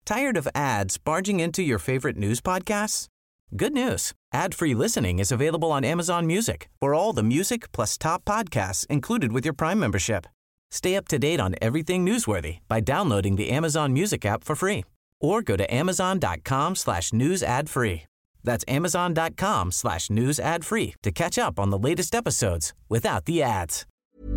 Tired of ads barging into your favorite news podcasts? Good news. Ad-free listening is available on Amazon Music for all the music plus top podcasts included with your Prime membership. Stay up to date on everything newsworthy by downloading the Amazon Music app for free or go to amazon.com/news ad free. That's amazon.com/news ad free to catch up on the latest episodes without the ads.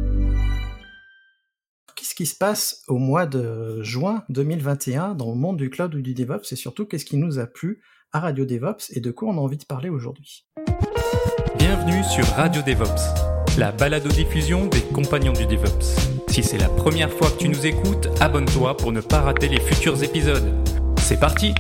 Qu'est-ce qui se passe au mois de juin 2021 dans le monde du cloud ou du DevOps et surtout qu'est-ce qui nous a plu à Radio DevOps et de quoi on a envie de parler aujourd'hui? Bienvenue sur Radio DevOps, la balado-diffusion des compagnons du DevOps. Si c'est la première fois que tu nous écoutes, abonne-toi pour ne pas rater les futurs épisodes. C'est parti!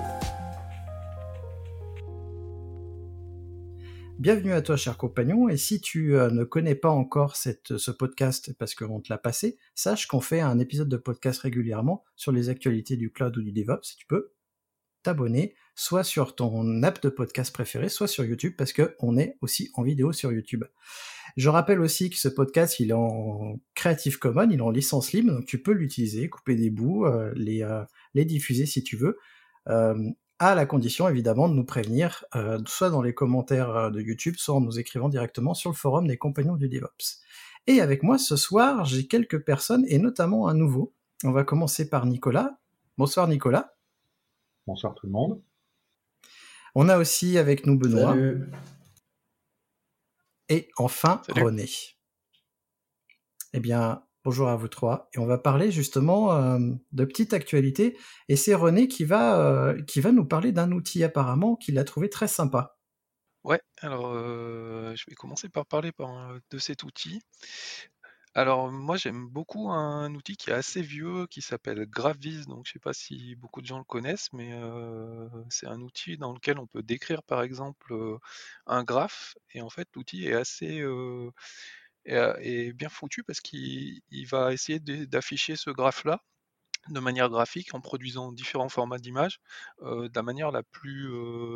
Bienvenue à toi, cher compagnon, et si tu ne connais pas encore ce podcast parce qu'on te l'a passé, sache qu'on fait un épisode de podcast régulièrement sur les actualités du cloud ou du DevOps. Tu peux t'abonner soit sur ton app de podcast préféré, soit sur YouTube, parce qu'on est aussi en vidéo sur YouTube. Je rappelle aussi que ce podcast, il est en Creative Commons, il est en licence libre, donc tu peux l'utiliser, couper des bouts, les diffuser si tu veux, à la condition évidemment de nous prévenir, soit dans les commentaires de YouTube, soit en nous écrivant directement sur le forum des compagnons du DevOps. Et avec moi ce soir, j'ai quelques personnes, et notamment un nouveau. On va commencer par Nicolas. Bonsoir Nicolas. Bonsoir tout le monde. On a aussi avec nous Benoît. Salut. Et enfin Salut. René. Eh bien, bonjour à vous trois. Et on va parler justement de petites actualités. Et c'est René qui va nous parler d'un outil apparemment qu'il a trouvé très sympa. Ouais, alors je vais commencer par parler de cet outil. Alors moi j'aime beaucoup un outil qui est assez vieux qui s'appelle GraphViz, donc je sais pas si beaucoup de gens le connaissent, mais c'est un outil dans lequel on peut décrire par exemple un graphe, et en fait l'outil est assez est bien foutu parce qu'il va essayer d'afficher ce graphe-là de manière graphique en produisant différents formats d'images de la manière la plus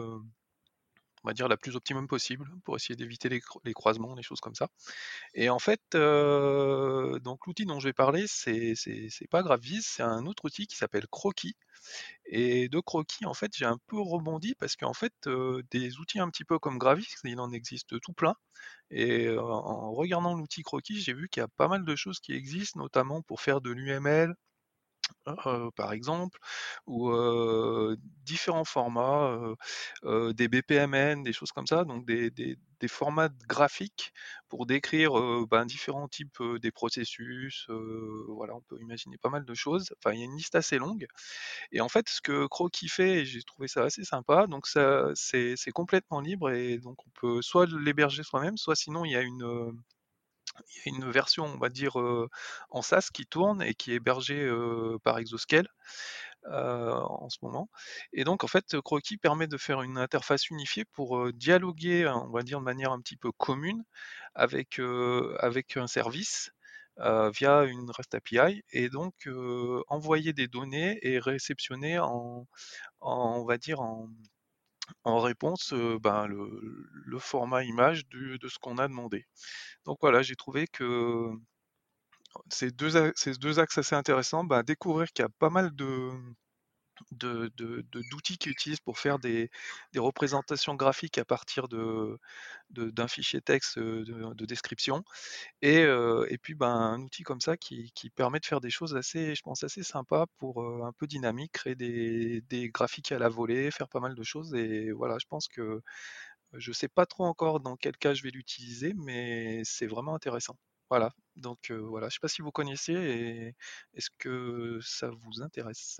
on va dire la plus optimum possible pour essayer d'éviter les croisements, des choses comme ça. Et en fait, donc l'outil dont je vais parler, c'est pas GraphViz, c'est un autre outil qui s'appelle Croquis. Et de Croquis, en fait, j'ai un peu rebondi parce qu'en fait, des outils un petit peu comme GraphViz, il en existe tout plein. Et en regardant l'outil Croquis, j'ai vu qu'il y a pas mal de choses qui existent, notamment pour faire de l'UML, par exemple, ou différents formats, des BPMN, des choses comme ça, donc des formats graphiques pour décrire différents types des processus. Voilà, on peut imaginer pas mal de choses. Enfin, il y a une liste assez longue. Et en fait, ce que Croquis fait, et j'ai trouvé ça assez sympa, donc ça, c'est complètement libre, et donc on peut soit l'héberger soi-même, soit sinon il y a une version, on va dire, en SaaS qui tourne et qui est hébergée par Exoscale en ce moment. Et donc, en fait, Croquis permet de faire une interface unifiée pour dialoguer, on va dire, de manière un petit peu commune avec un service via une REST API, et donc envoyer des données et réceptionner on va dire, en réponse le format image de ce qu'on a demandé. Donc voilà, j'ai trouvé que ces deux axes assez intéressants, découvrir qu'il y a pas mal d'outils qu'ils utilisent pour faire des représentations graphiques à partir d'un fichier texte de description, et puis un outil comme ça qui permet de faire des choses assez, je pense, assez sympas pour un peu dynamique, créer des graphiques à la volée, faire pas mal de choses. Et voilà, je pense que je sais pas trop encore dans quel cas je vais l'utiliser, mais c'est vraiment intéressant. Voilà, donc voilà, je sais pas si vous connaissiez, et est-ce que ça vous intéresse?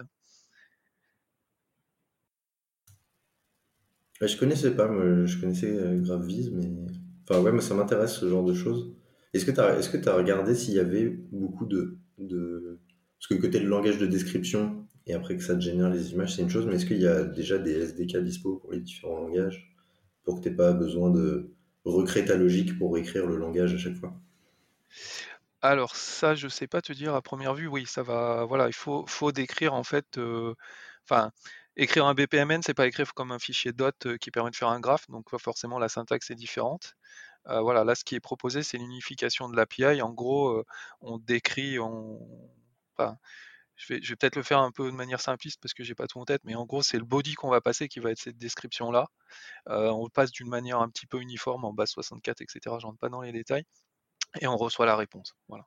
Je connaissais pas, moi, je connaissais GraphViz, mais... Enfin ouais, moi ça m'intéresse ce genre de choses. Est-ce que t'as regardé s'il y avait beaucoup Parce que côté le langage de description, et après que ça te génère les images, c'est une chose, mais est-ce qu'il y a déjà des SDK dispo pour les différents langages, pour que t'aies pas besoin de recréer ta logique pour écrire le langage à chaque fois? Alors ça, je sais pas te dire à première vue. Oui, ça va. Voilà, il faut décrire en fait. Enfin, écrire un BPMN, c'est pas écrire comme un fichier dot qui permet de faire un graphe, donc forcément la syntaxe est différente. Voilà, là, ce qui est proposé, c'est l'unification de l'API. En gros, on décrit, enfin, je vais peut-être le faire un peu de manière simpliste parce que j'ai pas tout en tête, mais en gros, c'est le body qu'on va passer qui va être cette description-là. On le passe d'une manière un petit peu uniforme en base 64, etc. Je rentre pas dans les détails. Et on reçoit la réponse. Voilà.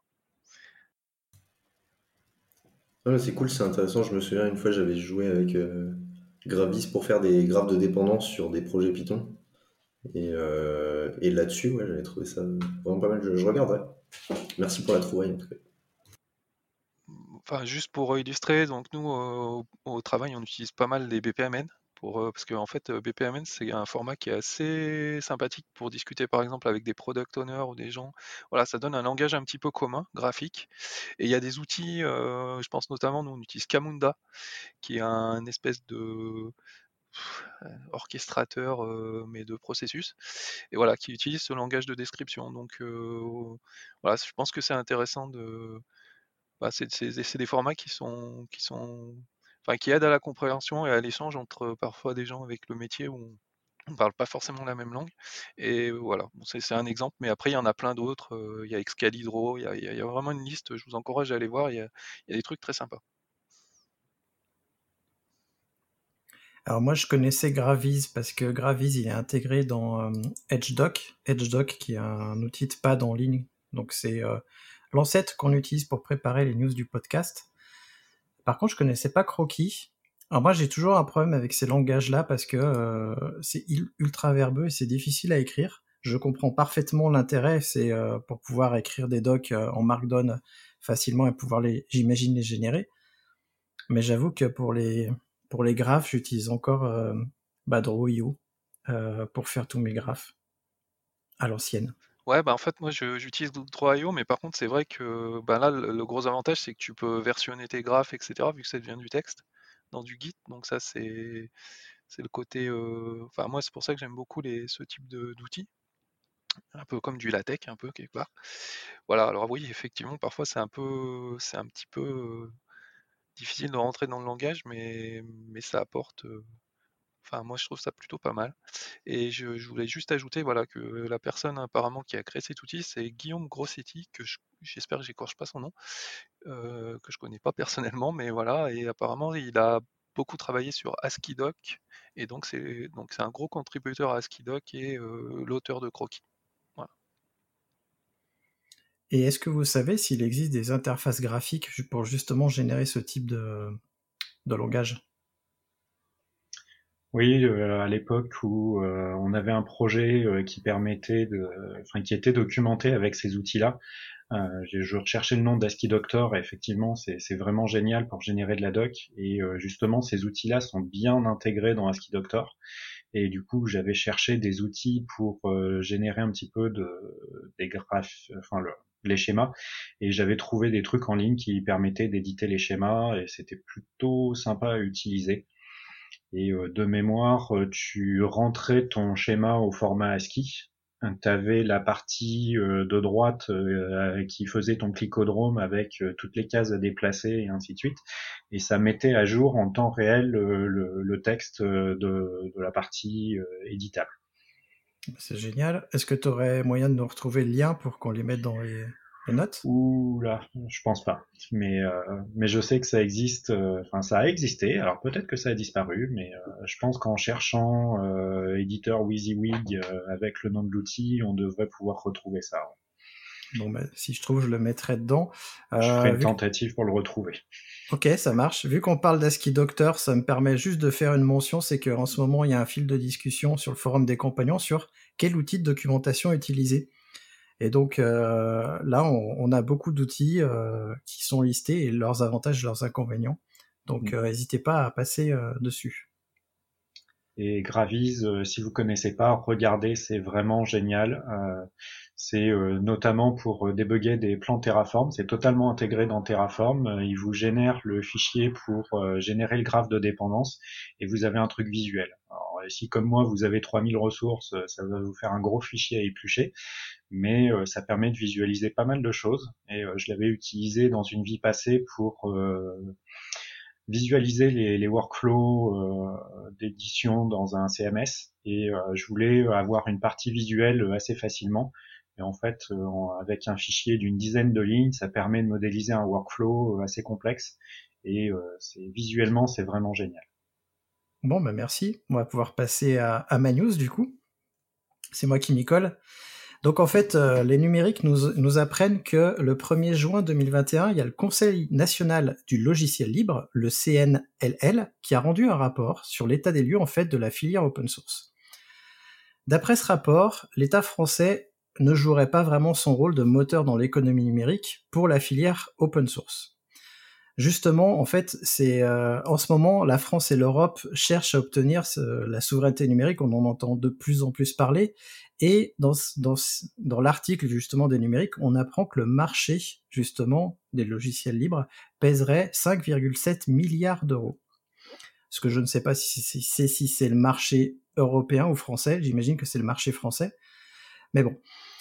Ouais, c'est cool, c'est intéressant. Je me souviens une fois, j'avais joué avec Gravis pour faire des graphes de dépendance sur des projets Python. Et là-dessus, ouais, j'avais trouvé ça vraiment pas mal. Je regarderai. Merci pour la trouvaille, en tout cas. Enfin, juste pour illustrer, donc nous, au travail, on utilise pas mal les BPMN. Parce qu'en fait, BPMN, c'est un format qui est assez sympathique pour discuter, par exemple, avec des product owners ou des gens. Voilà, ça donne un langage un petit peu commun, graphique. Et il y a des outils, je pense notamment, nous, on utilise Camunda, qui est un espèce de orchestrateur, mais de processus. Et voilà, qui utilise ce langage de description. Donc, voilà, je pense que c'est intéressant de. Bah, c'est des formats enfin, qui aident à la compréhension et à l'échange entre parfois des gens avec le métier où on ne parle pas forcément la même langue. Et voilà, bon, c'est un exemple, mais après il y en a plein d'autres. Il y a Excalibro, il y a vraiment une liste. Je vous encourage à aller voir. Il y a des trucs très sympas. Alors moi, je connaissais Graviz parce que Graviz, il est intégré dans EdgeDoc. EdgeDoc, qui est un outil de pad en ligne. Donc c'est l'ancêtre qu'on utilise pour préparer les news du podcast. Par contre, je connaissais pas Croquis. Alors moi, j'ai toujours un problème avec ces langages-là parce que c'est ultra verbeux et c'est difficile à écrire. Je comprends parfaitement l'intérêt, c'est pour pouvoir écrire des docs en Markdown facilement et pouvoir j'imagine, les générer. Mais j'avoue que pour les graphes, j'utilise encore Draw.io pour faire tous mes graphes à l'ancienne. Ouais, bah en fait, moi j'utilise Draw.io, mais par contre, c'est vrai que bah là, le gros avantage, c'est que tu peux versionner tes graphes, etc., vu que ça devient du texte dans du Git. Donc, ça, c'est le côté. Enfin, moi, c'est pour ça que j'aime beaucoup ce type d'outils, un peu comme du LaTeX, un peu quelque part. Voilà, alors oui, effectivement, parfois c'est un petit peu difficile de rentrer dans le langage, mais ça apporte. Enfin, moi, je trouve ça plutôt pas mal. Et je voulais juste ajouter voilà, que la personne apparemment qui a créé cet outil, c'est Guillaume Grossetti, j'espère que j'écorche pas son nom, que je connais pas personnellement, mais voilà, et apparemment il a beaucoup travaillé sur ASCII-Doc, et donc c'est un gros contributeur à ASCII-Doc et l'auteur de Croquis. Voilà. Et est-ce que vous savez s'il existe des interfaces graphiques pour justement générer ce type de langage ? Oui, à l'époque où on avait un projet qui qui était documenté avec ces outils-là. Je recherchais le nom d'ASCII Doctor, et effectivement, c'est vraiment génial pour générer de la doc. Et justement, ces outils-là sont bien intégrés dans ASCII Doctor. Et du coup, j'avais cherché des outils pour générer un petit peu des graphes, les schémas. Et j'avais trouvé des trucs en ligne qui permettaient d'éditer les schémas, et c'était plutôt sympa à utiliser. Et de mémoire, tu rentrais ton schéma au format ASCII. Tu avais la partie de droite qui faisait ton clicodrome avec toutes les cases à déplacer et ainsi de suite. Et ça mettait à jour en temps réel le texte de la partie éditable. C'est génial. Est-ce que tu aurais moyen de nous retrouver le lien pour qu'on les mette dans les notes ? Ouh là, je pense pas. Mais je sais que ça existe. Enfin, ça a existé. Alors peut-être que ça a disparu, mais je pense qu'en cherchant éditeur WYSIWYG avec le nom de l'outil, on devrait pouvoir retrouver ça. Bon, bah, si je trouve, je le mettrai dedans. Je ferai une tentative pour le retrouver. Ok, ça marche. Vu qu'on parle d'ASCII Doctor, ça me permet juste de faire une mention, c'est qu'en ce moment, il y a un fil de discussion sur le forum des compagnons sur quel outil de documentation utiliser. Et donc là, on a beaucoup d'outils qui sont listés et leurs avantages et leurs inconvénients. Donc n'hésitez pas à passer dessus. Et Graviz, si vous connaissez pas, regardez, c'est vraiment génial. C'est notamment pour débugger des plans Terraform. C'est totalement intégré dans Terraform. Il vous génère le fichier pour générer le graphe de dépendance et vous avez un truc visuel. Alors, si comme moi vous avez 3000 ressources, ça va vous faire un gros fichier à éplucher, mais ça permet de visualiser pas mal de choses. Et je l'avais utilisé dans une vie passée pour visualiser les workflows d'édition dans un CMS, et je voulais avoir une partie visuelle assez facilement. Et en fait, avec un fichier d'une dizaine de lignes, ça permet de modéliser un workflow assez complexe. et visuellement c'est vraiment génial. Bon, bah merci. On va pouvoir passer à ma news du coup. C'est moi qui m'y colle. Donc en fait, les numériques nous apprennent que le 1er juin 2021, il y a le Conseil national du logiciel libre, le CNLL, qui a rendu un rapport sur l'état des lieux en fait de la filière open source. D'après ce rapport, l'État français ne jouerait pas vraiment son rôle de moteur dans l'économie numérique pour la filière open source. Justement, en fait, c'est en ce moment, la France et l'Europe cherchent à obtenir la souveraineté numérique. On en entend de plus en plus parler. Et dans l'article justement des numériques, on apprend que le marché justement des logiciels libres pèserait 5,7 milliards d'euros. Ce que je ne sais pas si c'est le marché européen ou français. J'imagine que c'est le marché français. Mais bon.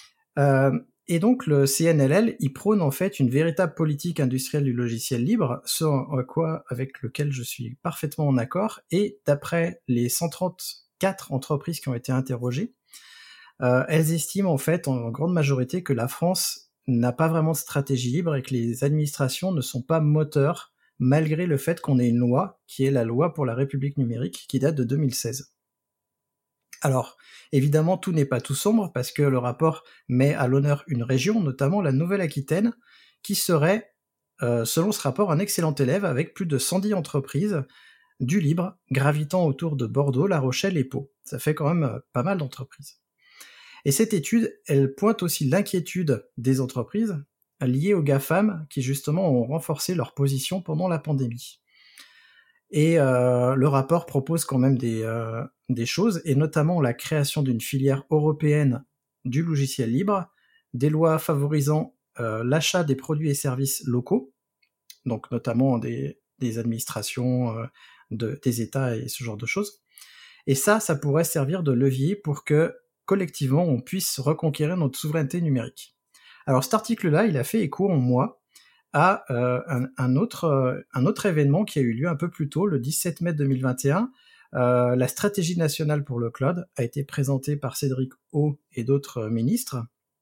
Et donc le CNLL, il prône en fait une véritable politique industrielle du logiciel libre, avec lequel je suis parfaitement en accord, et d'après les 134 entreprises qui ont été interrogées, elles estiment en fait en grande majorité que la France n'a pas vraiment de stratégie libre et que les administrations ne sont pas moteurs, malgré le fait qu'on ait une loi, qui est la loi pour la République numérique, qui date de 2016. Alors, évidemment, tout n'est pas tout sombre, parce que le rapport met à l'honneur une région, notamment la Nouvelle-Aquitaine, qui serait, selon ce rapport, un excellent élève avec plus de 110 entreprises du libre gravitant autour de Bordeaux, La Rochelle et Pau. Ça fait quand même pas mal d'entreprises. Et cette étude, elle pointe aussi l'inquiétude des entreprises liées aux GAFAM qui justement ont renforcé leur position pendant la pandémie. Et le rapport propose quand même des choses, et notamment la création d'une filière européenne du logiciel libre, des lois favorisant l'achat des produits et services locaux, donc notamment des administrations, des États et ce genre de choses. Et ça pourrait servir de levier pour que, collectivement, on puisse reconquérir notre souveraineté numérique. Alors cet article-là, il a fait écho en moi à un autre événement qui a eu lieu un peu plus tôt, le 17 mai 2021. La stratégie nationale pour le cloud a été présentée par Cédric O et d'autres ministres.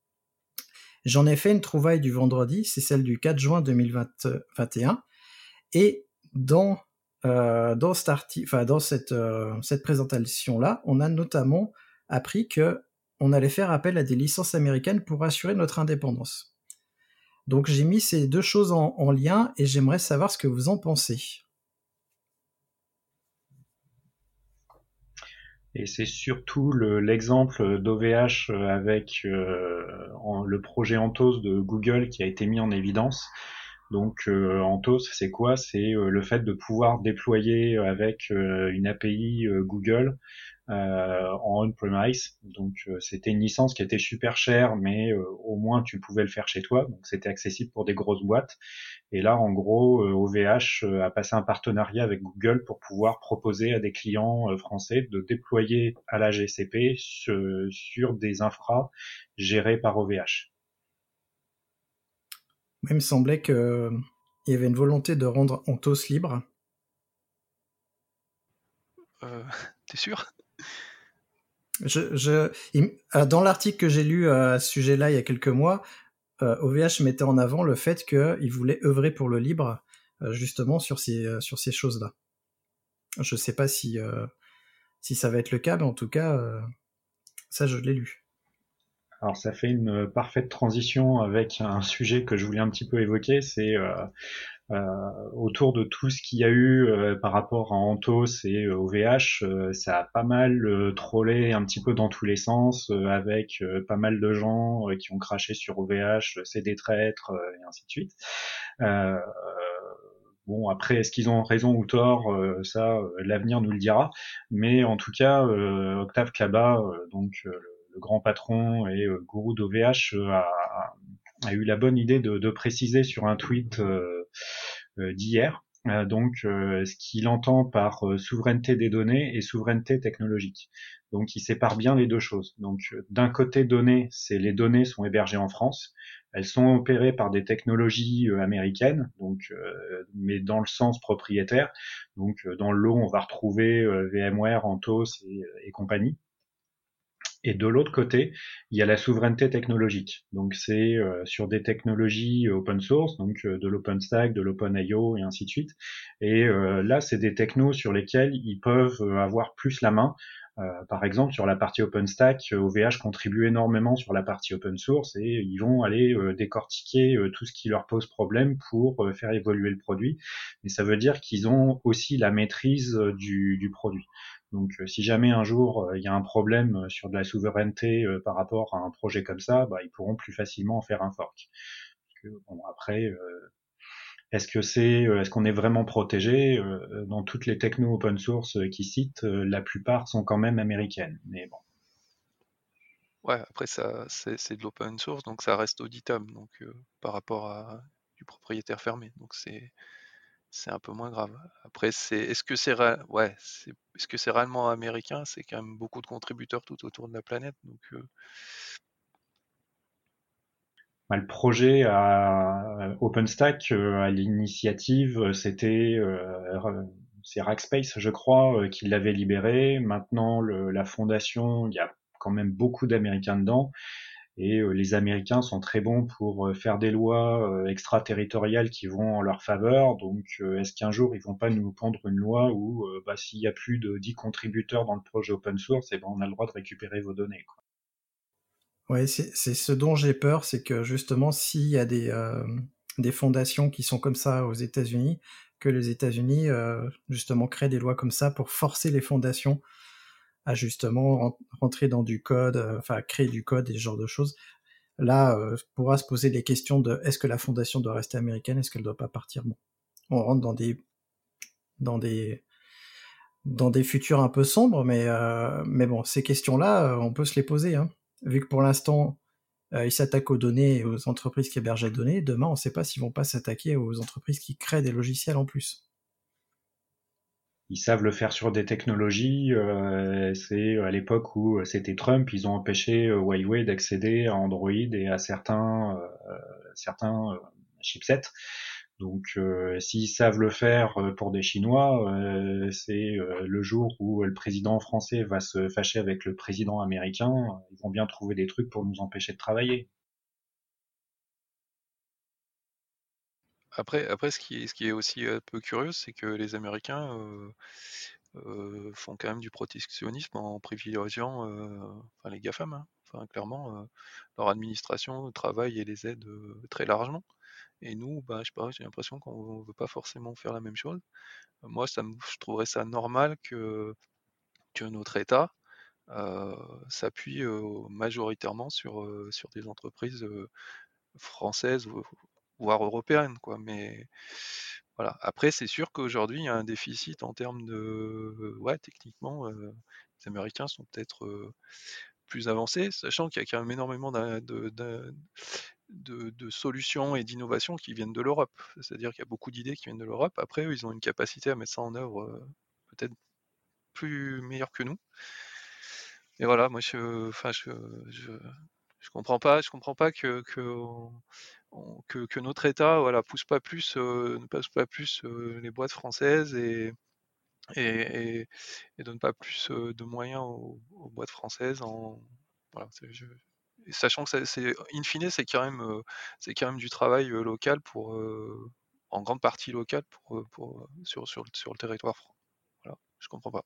J'en ai fait une trouvaille du vendredi, c'est celle du 4 juin 2021. Et dans cette présentation-là, on a notamment appris qu'on allait faire appel à des licences américaines pour assurer notre indépendance. Donc j'ai mis ces deux choses en lien et j'aimerais savoir ce que vous en pensez. Et c'est surtout l'exemple d'OVH avec le projet Anthos de Google qui a été mis en évidence. Donc Anthos, c'est quoi? C'est le fait de pouvoir déployer avec une API Google en on-premise. Donc c'était une licence qui était super chère, mais au moins tu pouvais le faire chez toi. Donc c'était accessible pour des grosses boîtes. Et là, en gros, OVH a passé un partenariat avec Google pour pouvoir proposer à des clients français de déployer à la GCP sur des infras gérés par OVH. Il me semblait qu'il y avait une volonté de rendre Anthos libre. T'es sûr? Dans l'article que j'ai lu à ce sujet-là il y a quelques mois, OVH mettait en avant le fait qu'il voulait œuvrer pour le libre, justement sur ces choses-là. Je ne sais pas si ça va être le cas, mais en tout cas, ça je l'ai lu. Alors ça fait une parfaite transition avec un sujet que je voulais un petit peu évoquer, c'est autour de tout ce qu'il y a eu par rapport à Anthos et OVH, ça a pas mal trollé un petit peu dans tous les sens, avec pas mal de gens qui ont craché sur OVH, c'est des traîtres, et ainsi de suite. Bon, après, est-ce qu'ils ont raison ou tort, ça, l'avenir nous le dira. Mais en tout cas, Octave Klaba, donc le grand patron et gourou d'OVH, a eu la bonne idée de préciser sur un tweet d'hier, ce qu'il entend par souveraineté des données et souveraineté technologique. Donc il sépare bien les deux choses. Donc d'un côté données, c'est les données sont hébergées en France, elles sont opérées par des technologies américaines, donc mais dans le sens propriétaire. Donc dans le lot, on va retrouver VMware, Anthos et compagnie. Et de l'autre côté, il y a la souveraineté technologique. Donc c'est sur des technologies open source, donc de l'OpenStack, de l'OpenIO et ainsi de suite. Et là, c'est des technos sur lesquels ils peuvent avoir plus la main. Par exemple, sur la partie OpenStack, OVH contribue énormément sur la partie open source et ils vont aller décortiquer tout ce qui leur pose problème pour faire évoluer le produit. Mais ça veut dire qu'ils ont aussi la maîtrise du produit. Donc, si jamais un jour il y a un problème sur de la souveraineté par rapport à un projet comme ça, bah, ils pourront plus facilement en faire un fork. Parce que, bon, après, est-ce qu'on est vraiment protégé dans toutes les techno open source qui citent, la plupart sont quand même américaines. Mais bon. Ouais, après ça, c'est de l'open source, donc ça reste auditable, donc par rapport à du propriétaire fermé, donc c'est un peu moins grave. Après, est-ce que est-ce que c'est réellement américain? C'est quand même beaucoup de contributeurs tout autour de la planète, donc Bah, le projet à OpenStack, à l'initiative, c'est Rackspace, je crois, qui l'avait libéré. Maintenant, la fondation, il y a quand même beaucoup d'Américains dedans. Et les Américains sont très bons pour faire des lois extraterritoriales qui vont en leur faveur. Donc, est-ce qu'un jour ils vont pas nous pondre une loi où, s'il y a plus de 10 contributeurs dans le projet open source, et ben on a le droit de récupérer vos données, quoi. Ouais, c'est ce dont j'ai peur, c'est que justement, s'il y a des fondations qui sont comme ça aux États-Unis, que les États-Unis justement créent des lois comme ça pour forcer les fondations à justement rentrer dans du code, enfin créer du code et ce genre de choses. Là, pourra se poser des questions de est-ce que la fondation doit rester américaine, est-ce qu'elle doit pas partir. Bon, on rentre dans des dans des futurs un peu sombres, mais bon, ces questions-là, on peut se les poser, hein. Vu que pour l'instant, ils s'attaquent aux données et aux entreprises qui hébergent les données, demain, on ne sait pas s'ils vont pas s'attaquer aux entreprises qui créent des logiciels en plus. Ils savent le faire sur des technologies. C'est à l'époque où c'était Trump, ils ont empêché Huawei d'accéder à Android et à certains chipsets. Donc, s'ils savent le faire pour des Chinois, c'est le jour où le président français va se fâcher avec le président américain, ils vont bien trouver des trucs pour nous empêcher de travailler. après ce qui est aussi un peu curieux, c'est que les Américains font quand même du protectionnisme en privilégiant enfin, les GAFAM, hein. Enfin, clairement, leur administration travaille et les aide très largement. Et nous, bah, je sais pas, j'ai l'impression qu'on ne veut pas forcément faire la même chose. Moi, je trouverais ça normal que notre État euh, s'appuie majoritairement sur des entreprises françaises voire européennes, quoi. Mais voilà. Après, c'est sûr qu'aujourd'hui, il y a un déficit en termes de, ouais, techniquement, les Américains sont peut-être plus avancés, sachant qu'il y a quand même énormément de solutions et d'innovations qui viennent de l'Europe. C'est-à-dire qu'il y a beaucoup d'idées qui viennent de l'Europe. Après, eux, ils ont une capacité à mettre ça en œuvre peut-être plus meilleure que nous. Et voilà, moi, enfin, je comprends pas que notre État, voilà, ne pousse pas plus les boîtes françaises et, et donne pas plus de moyens aux boîtes françaises voilà, et sachant que in fine, c'est quand même du travail local en grande partie local sur le territoire. Voilà, je comprends pas.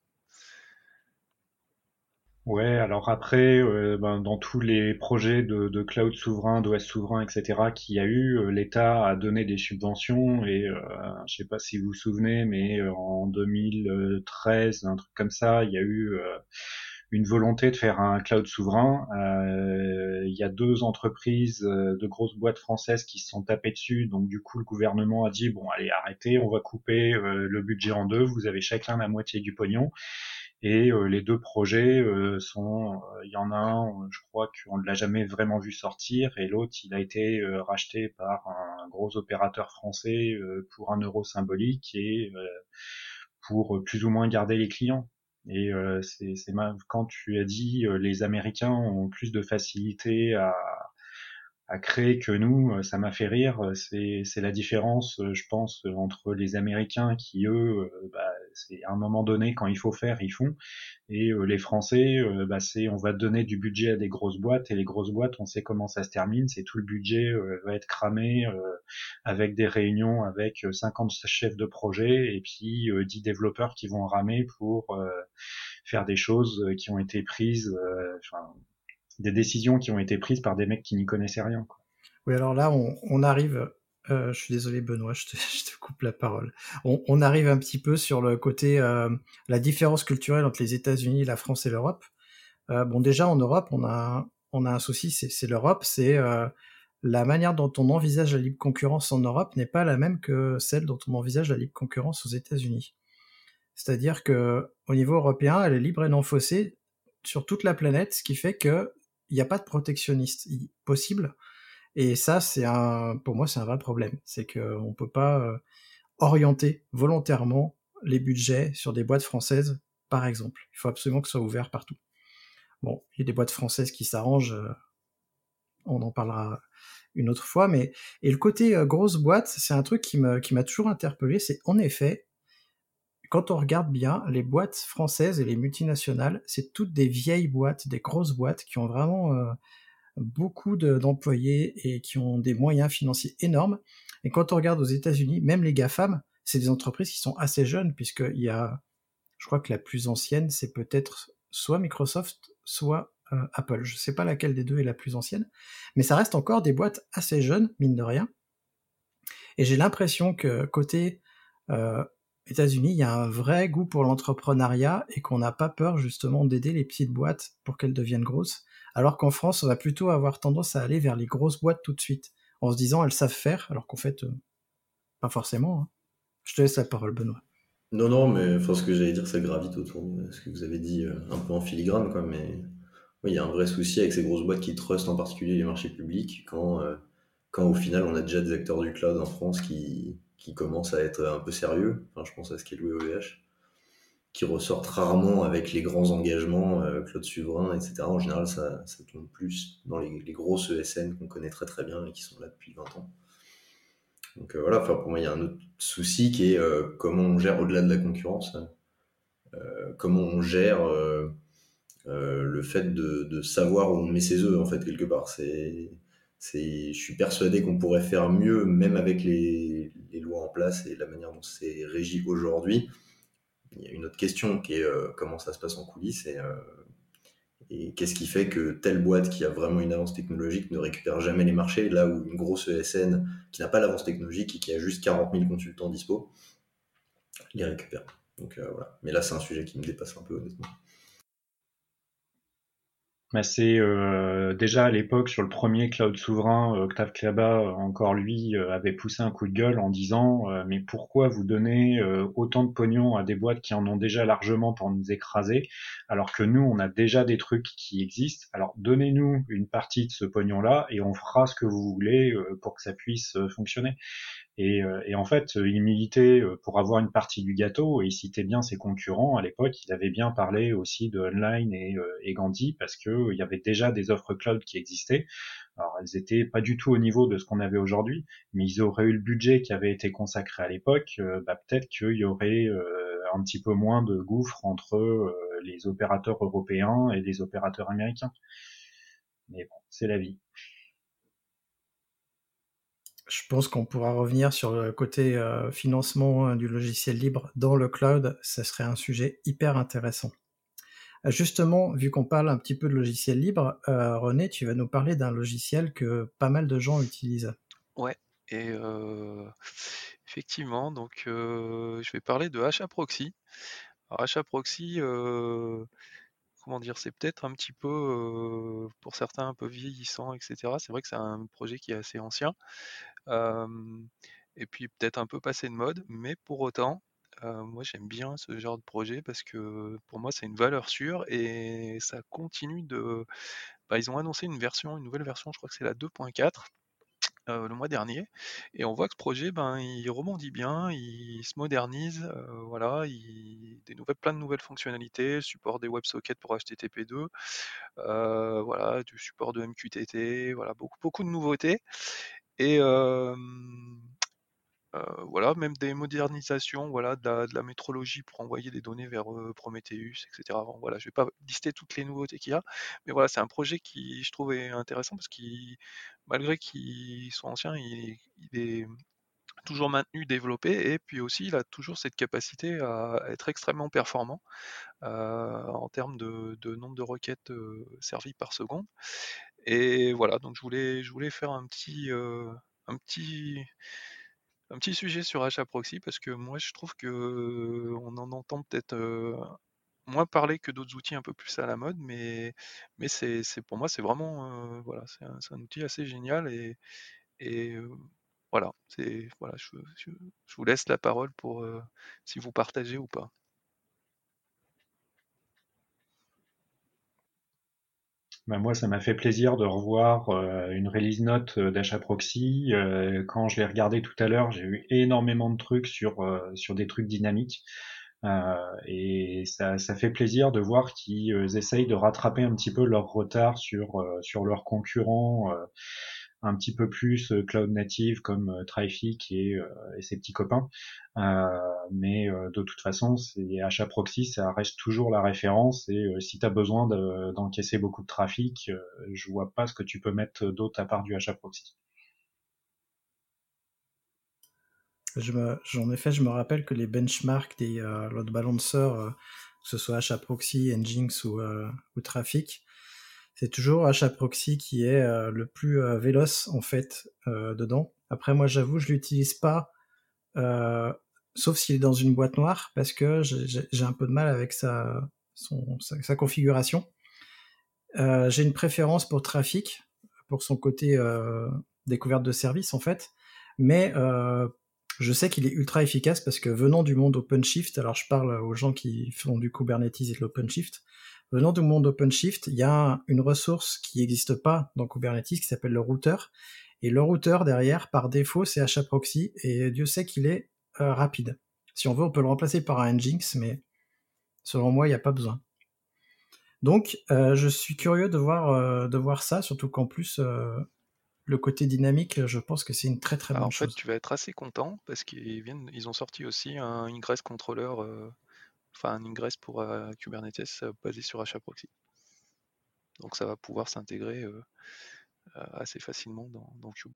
Ouais, alors après, dans tous les projets de cloud souverain, d'OS souverain, etc., qu'il y a eu, l'État a donné des subventions et je sais pas si vous vous souvenez, mais en 2013, un truc comme ça, il y a eu une volonté de faire un cloud souverain. Il y a deux entreprises de grosses boîtes françaises qui se sont tapées dessus, donc du coup le gouvernement a dit bon allez arrêtez, on va couper le budget en deux, vous avez chacun la moitié du pognon. Et les deux projets il y en a un, je crois qu'on ne l'a jamais vraiment vu sortir, et l'autre, il a été racheté par un gros opérateur français pour €1 symbolique et pour plus ou moins garder les clients. Et quand tu as dit les Américains ont plus de facilité à créer que nous. Ça m'a fait rire. C'est la différence, je pense, entre les Américains qui, eux, c'est à un moment donné, quand il faut faire, ils font. Et les Français, c'est on va donner du budget à des grosses boîtes, et les grosses boîtes, on sait comment ça se termine, c'est tout le budget va être cramé avec des réunions avec 50 chefs de projet et puis 10 développeurs qui vont ramer pour faire des choses qui ont été prises, des décisions qui ont été prises par des mecs qui n'y connaissaient rien, quoi. Oui, alors là, on arrive. Je suis désolé, Benoît, je te coupe la parole. On arrive un petit peu sur le côté la différence culturelle entre les États-Unis, la France et l'Europe. Bon, déjà en Europe, on a un souci, c'est l'Europe, c'est la manière dont on envisage la libre concurrence en Europe n'est pas la même que celle dont on envisage la libre concurrence aux États-Unis. C'est-à-dire que au niveau européen, elle est libre et non faussée sur toute la planète, ce qui fait que il n'y a pas de protectionniste possible. Et ça, pour moi, c'est un vrai problème. C'est qu'on peut pas orienter volontairement les budgets sur des boîtes françaises, par exemple. Il faut absolument que ce soit ouvert partout. Bon, il y a des boîtes françaises qui s'arrangent, on en parlera une autre fois, mais et le côté grosse boîte, c'est un truc qui m'a toujours interpellé, c'est en effet, quand on regarde bien, les boîtes françaises et les multinationales, c'est toutes des vieilles boîtes, des grosses boîtes qui ont vraiment beaucoup d'employés et qui ont des moyens financiers énormes. Et quand on regarde aux États-Unis, même les GAFAM, c'est des entreprises qui sont assez jeunes, puisqu'il y a, je crois que la plus ancienne, c'est peut-être soit Microsoft, soit Apple. Je ne sais pas laquelle des deux est la plus ancienne, mais ça reste encore des boîtes assez jeunes, mine de rien. Et j'ai l'impression que côté États-Unis, il y a un vrai goût pour l'entrepreneuriat et qu'on n'a pas peur justement d'aider les petites boîtes pour qu'elles deviennent grosses. Alors qu'en France, on va plutôt avoir tendance à aller vers les grosses boîtes tout de suite, en se disant elles savent faire, alors qu'en fait, pas forcément. Hein. Je te laisse la parole, Benoît. Non, non, mais enfin, ce que j'allais dire, ça gravite autour de ce que vous avez dit un peu en filigrane, quoi. Mais oui, il y a un vrai souci avec ces grosses boîtes qui trustent en particulier les marchés publics quand au final on a déjà des acteurs du cloud en France qui commencent à être un peu sérieux. Enfin, je pense à ce qui est loué OVH, qui ressortent rarement avec les grands engagements, cloud souverain, etc. En général, ça tombe plus dans les grosses ESN qu'on connaît très très bien et qui sont là depuis 20 ans. Donc voilà, enfin, pour moi, il y a un autre souci qui est comment on gère au-delà de la concurrence, comment on gère le fait de savoir où on met ses œufs, en fait, quelque part. Je suis persuadé qu'on pourrait faire mieux, même avec les lois en place et la manière dont c'est régi aujourd'hui. Il y a une autre question qui est comment ça se passe en coulisses et qu'est-ce qui fait que telle boîte qui a vraiment une avance technologique ne récupère jamais les marchés, là où une grosse ESN qui n'a pas l'avance technologique et qui a juste 40 000 consultants dispo, les récupère. Donc voilà. Mais là, c'est un sujet qui me dépasse un peu, honnêtement. C'est déjà à l'époque sur le premier cloud souverain, Octave Klaba, encore lui, avait poussé un coup de gueule en disant mais pourquoi vous donnez autant de pognon à des boîtes qui en ont déjà largement pour nous écraser, alors que nous on a déjà des trucs qui existent. Alors donnez-nous une partie de ce pognon-là et on fera ce que vous voulez pour que ça puisse fonctionner. Et en fait, il militait pour avoir une partie du gâteau et il citait bien ses concurrents. À l'époque, il avait bien parlé aussi de Online et Gandhi parce que il y avait déjà des offres cloud qui existaient. Alors, elles étaient pas du tout au niveau de ce qu'on avait aujourd'hui, mais ils auraient eu le budget qui avait été consacré à l'époque. Peut-être qu'il y aurait un petit peu moins de gouffre entre les opérateurs européens et les opérateurs américains. Mais bon, c'est la vie. Je pense qu'on pourra revenir sur le côté financement du logiciel libre dans le cloud. Ça serait un sujet hyper intéressant. Justement, vu qu'on parle un petit peu de logiciel libre, René, tu vas nous parler d'un logiciel que pas mal de gens utilisent. Ouais, et effectivement, donc je vais parler de HAProxy. Alors HAProxy, comment dire, c'est peut-être un petit peu, pour certains, un peu vieillissant, etc. C'est vrai que c'est un projet qui est assez ancien, et puis peut-être un peu passé de mode, mais pour autant, moi j'aime bien ce genre de projet parce que pour moi c'est une valeur sûre et ça continue de. Bah, ils ont annoncé une nouvelle version, je crois que c'est la 2.4. le mois dernier, et on voit que ce projet, il rebondit bien, il se modernise, voilà, plein de nouvelles fonctionnalités, le support des WebSockets pour HTTP2, voilà, du support de MQTT, voilà, beaucoup de nouveautés. Et voilà, même des modernisations, voilà, de la métrologie pour envoyer des données vers Prometheus, etc. Bon, voilà, je vais pas lister toutes les nouveautés qu'il y a, mais voilà, c'est un projet qui, je trouve, est intéressant parce qu'il, malgré qu'il soit ancien, il est toujours maintenu, développé, et puis aussi, il a toujours cette capacité à être extrêmement performant en termes de nombre de requêtes servies par seconde. Et voilà, donc je voulais faire un petit, un petit sujet sur HAProxy parce que moi je trouve que on en entend peut-être moins parler que d'autres outils un peu plus à la mode, mais pour moi c'est vraiment voilà, c'est un outil assez génial, et voilà, voilà, je vous laisse la parole pour si vous partagez ou pas. Bah, moi, ça m'a fait plaisir de revoir une release note d'HAProxy. Quand je l'ai regardé tout à l'heure, j'ai eu énormément de trucs sur des trucs dynamiques. Et ça fait plaisir de voir qu'ils essayent de rattraper un petit peu leur retard sur leurs concurrents un petit peu plus cloud native comme Traefik et ses petits copains. Mais de toute façon, c'est HAProxy, ça reste toujours la référence. Et si tu as besoin d'encaisser beaucoup de trafic, je vois pas ce que tu peux mettre d'autre à part du HAProxy. En effet, je me rappelle que les benchmarks des load balancers, que ce soit HAProxy, Nginx ou Traefik, c'est toujours HAProxy qui est le plus véloce en fait dedans. Après, moi, j'avoue, je l'utilise pas, sauf s'il est dans une boîte noire, parce que j'ai un peu de mal avec sa configuration. J'ai une préférence pour Traefik, pour son côté découverte de service en fait, mais je sais qu'il est ultra efficace parce que venant du monde OpenShift, alors je parle aux gens qui font du Kubernetes et de l'OpenShift, venant du monde OpenShift, il y a une ressource qui n'existe pas dans Kubernetes qui s'appelle le routeur, et le routeur derrière, par défaut, c'est HAProxy, et Dieu sait qu'il est rapide. Si on veut, on peut le remplacer par un Nginx, mais selon moi, il n'y a pas besoin. Donc, je suis curieux de voir ça, surtout qu'en plus, le côté dynamique, je pense que c'est une très très bonne chose. En fait, tu vas être assez content parce ils ont sorti aussi un Ingress controller, un Ingress pour Kubernetes basé sur HAProxy. Donc ça va pouvoir s'intégrer assez facilement dans Kube.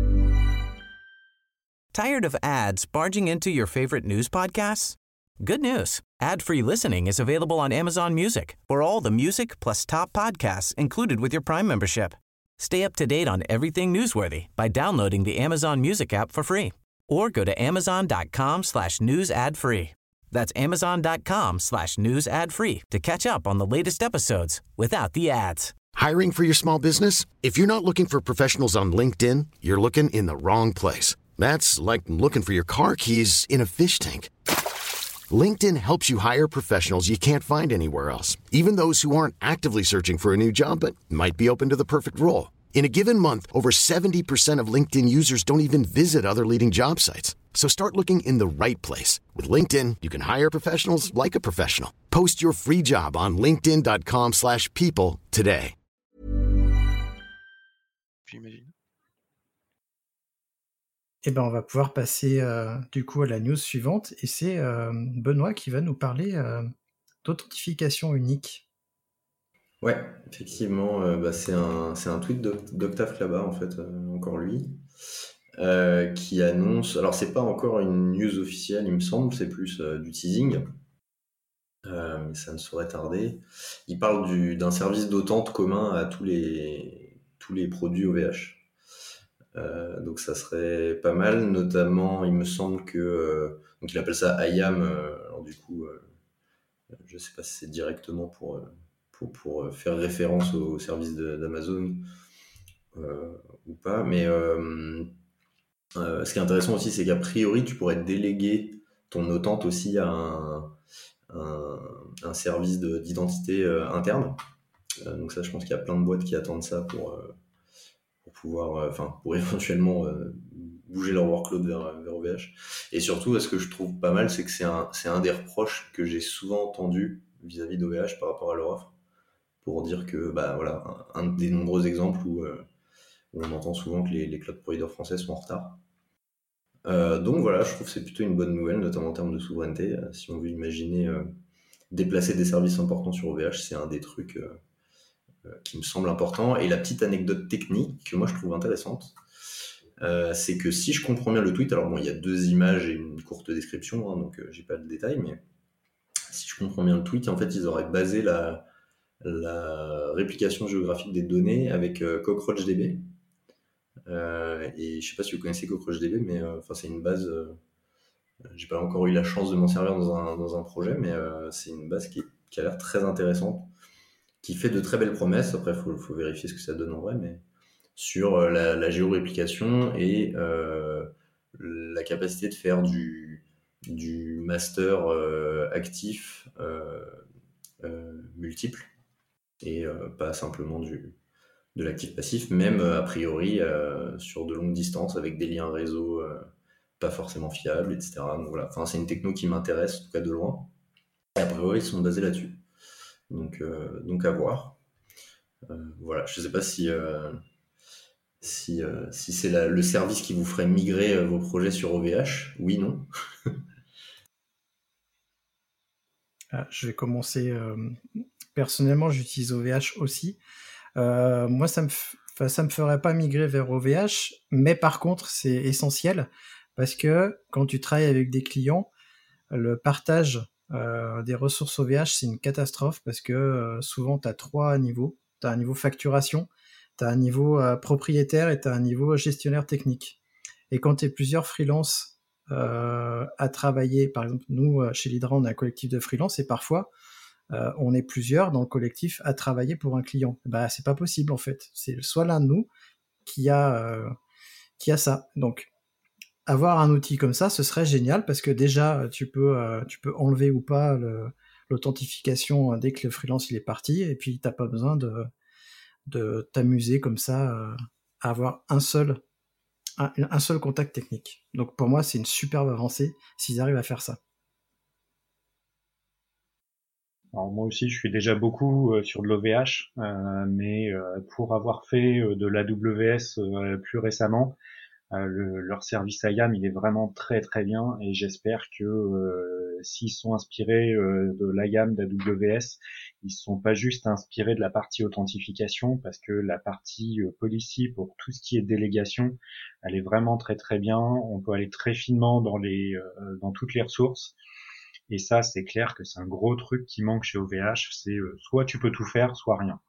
Tired of ads barging into your favorite news podcasts? Good news. Ad-free listening is available on Amazon Music for all the music plus top podcasts included with your Prime membership. Stay up to date on everything newsworthy by downloading the Amazon Music app for free or go to amazon.com/news ad free. That's amazon.com/news ad free to catch up on the latest episodes without the ads. Hiring for your small business? If you're not looking for professionals on LinkedIn, you're looking in the wrong place. That's like looking for your car keys in a fish tank. LinkedIn helps you hire professionals you can't find anywhere else, even those who aren't actively searching for a new job but might be open to the perfect role. In a given month, over 70% of LinkedIn users don't even visit other leading job sites. So start looking in the right place. With LinkedIn, you can hire professionals like a professional. Post your free job on linkedin.com/people today. J'imagine. Eh ben, on va pouvoir passer du coup à la news suivante, et c'est Benoît qui va nous parler d'authentification unique. Ouais, effectivement, c'est un tweet d'Octave Klaba, en fait, encore lui, qui annonce... Alors, c'est pas encore une news officielle, il me semble, c'est plus du teasing, mais ça ne saurait tarder. Il parle d'un service d'authente commun à tous les produits OVH. Donc ça serait pas mal, notamment il me semble que donc il appelle ça IAM, alors du coup je sais pas si c'est directement pour faire référence au service d'Amazon ou pas, mais ce qui est intéressant aussi, c'est qu'a priori tu pourrais déléguer ton authente aussi à un service d'identité interne. Donc ça, je pense qu'il y a plein de boîtes qui attendent ça pour pour pouvoir, pour éventuellement bouger leur workload vers OVH. Et surtout, ce que je trouve pas mal, c'est que c'est un des reproches que j'ai souvent entendu vis-à-vis d'OVH par rapport à leur offre, pour dire que, bah voilà, un des nombreux exemples où on entend souvent que les cloud providers français sont en retard. Donc voilà, je trouve que c'est plutôt une bonne nouvelle, notamment en termes de souveraineté. Si on veut imaginer déplacer des services importants sur OVH, c'est un des trucs qui me semble important. Et la petite anecdote technique que moi je trouve intéressante, c'est que si je comprends bien le tweet, alors bon, il y a 2 images et une courte description, hein, donc j'ai pas le détail, mais si je comprends bien le tweet, en fait, ils auraient basé la réplication géographique des données avec CockroachDB. Et je sais pas si vous connaissez CockroachDB, mais c'est une base. J'ai pas encore eu la chance de m'en servir dans un projet, mais c'est une base qui a l'air très intéressante, qui fait de très belles promesses. Après, faut vérifier ce que ça donne en vrai, mais sur la géoréplication et la capacité de faire du master actif multiple et pas simplement de l'actif passif, même a priori sur de longues distances avec des liens réseau pas forcément fiables, etc. Donc voilà, c'est une techno qui m'intéresse, en tout cas de loin. Et a priori, ils sont basés là-dessus. Donc à voir. Voilà, je sais pas si c'est le service qui vous ferait migrer vos projets sur OVH. Oui, non. Je vais commencer. Personnellement, j'utilise OVH aussi. Moi, ça me ferait pas migrer vers OVH, mais par contre, c'est essentiel parce que quand tu travailles avec des clients, le partage des ressources OVH, c'est une catastrophe parce que souvent, tu as 3 niveaux. Tu as un niveau facturation, tu as un niveau propriétaire et tu as un niveau gestionnaire technique. Et quand tu es plusieurs freelances à travailler, par exemple, nous, chez l'Hydra, on a un collectif de freelance et parfois, on est plusieurs dans le collectif à travailler pour un client. Bah, c'est pas possible en fait. C'est soit l'un de nous qui a ça. Donc, avoir un outil comme ça, ce serait génial parce que déjà, tu peux enlever ou pas l'authentification dès que le freelance il est parti, et puis t'as pas besoin de t'amuser comme ça à avoir un seul contact technique. Donc pour moi, c'est une superbe avancée s'ils arrivent à faire ça. Alors moi aussi, je suis déjà beaucoup sur de l'OVH, mais pour avoir fait de l'AWS plus récemment, leur service IAM, il est vraiment très très bien, et j'espère que s'ils sont inspirés de l'IAM d'AWS, ils sont pas juste inspirés de la partie authentification, parce que la partie policy pour tout ce qui est délégation, elle est vraiment très très bien. On peut aller très finement dans toutes les ressources. Et ça, c'est clair que c'est un gros truc qui manque chez OVH, c'est soit tu peux tout faire, soit rien.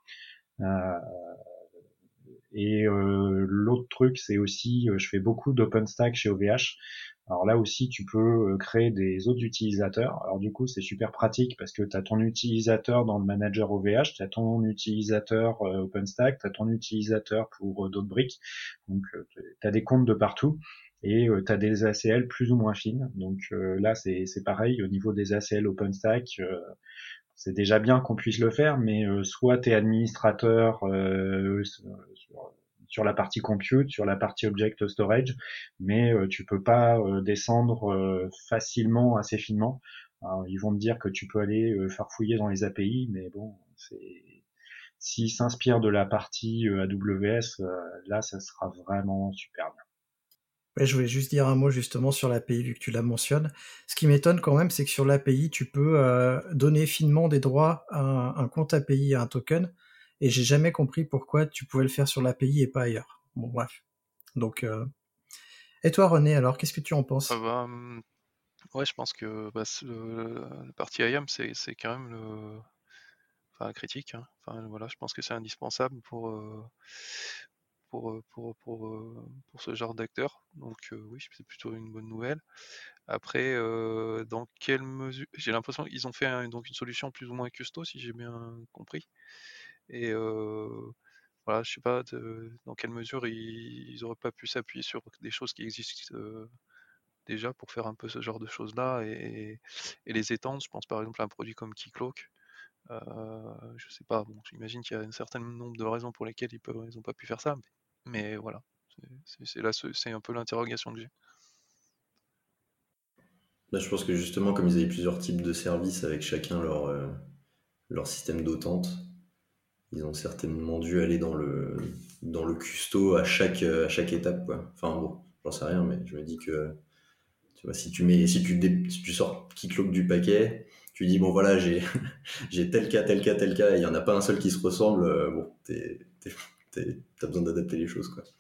L'autre truc, c'est aussi, je fais beaucoup d'OpenStack chez OVH. Alors là aussi, tu peux créer des autres utilisateurs. Alors du coup, c'est super pratique parce que tu as ton utilisateur dans le manager OVH, tu as ton utilisateur OpenStack, tu as ton utilisateur pour d'autres briques. Donc tu as des comptes de partout. Et tu as des ACL plus ou moins fines. Donc là, c'est pareil. Au niveau des ACL OpenStack, c'est déjà bien qu'on puisse le faire, mais soit tu es administrateur sur la partie compute, sur la partie object storage, mais tu peux pas descendre facilement, assez finement. Alors, ils vont te dire que tu peux aller farfouiller dans les API, mais bon, s'ils s'inspirent de la partie AWS, là, ça sera vraiment super bien. Ouais, je voulais juste dire un mot justement sur l'API, vu que tu la mentionnes. Ce qui m'étonne quand même, c'est que sur l'API, tu peux donner finement des droits à un compte API, à un token, et j'ai jamais compris pourquoi tu pouvais le faire sur l'API et pas ailleurs. Bon, bref. Donc, et toi, René, alors, qu'est-ce que tu en penses? Ouais, je pense que le parti IAM, c'est quand même critique, hein. Voilà, je pense que c'est indispensable pour ce genre d'acteur. Donc oui, c'est plutôt une bonne nouvelle. Après, dans quelle mesure, j'ai l'impression qu'ils ont fait donc une solution plus ou moins custo, si j'ai bien compris. Et voilà, je sais pas dans quelle mesure ils auraient pas pu s'appuyer sur des choses qui existent déjà pour faire un peu ce genre de choses-là et les étendre. Je pense par exemple à un produit comme Keycloak. Je sais pas, bon, j'imagine qu'il y a un certain nombre de raisons pour lesquelles ils ont pas pu faire ça. Mais voilà, c'est un peu l'interrogation que j'ai. Là, je pense que justement, comme ils avaient plusieurs types de services avec chacun leur système d'autente, ils ont certainement dû aller dans le custo à chaque étape, quoi. Enfin bon, j'en sais rien, mais je me dis que tu vois, si tu sors Keycloak du paquet, tu dis bon voilà, j'ai tel cas, tel cas, tel cas, et il y en a pas un seul qui se ressemble, bon, t'as besoin d'adapter les choses, quoi.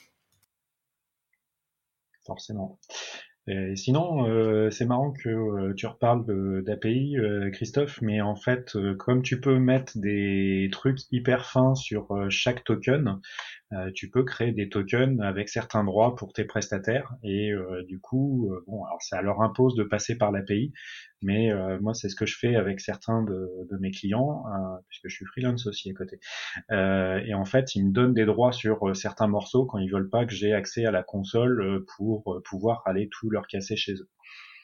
Forcément. Et sinon, c'est marrant que tu reparles d'API, Christophe, mais en fait, comme tu peux mettre des trucs hyper fins sur chaque token, tu peux créer des tokens avec certains droits pour tes prestataires et du coup, bon, alors ça leur impose de passer par l'API, mais moi c'est ce que je fais avec certains de mes clients, puisque je suis freelance aussi à côté. Et en fait, ils me donnent des droits sur certains morceaux quand ils veulent pas que j'ai accès à la console pour pouvoir aller tout leur casser chez eux.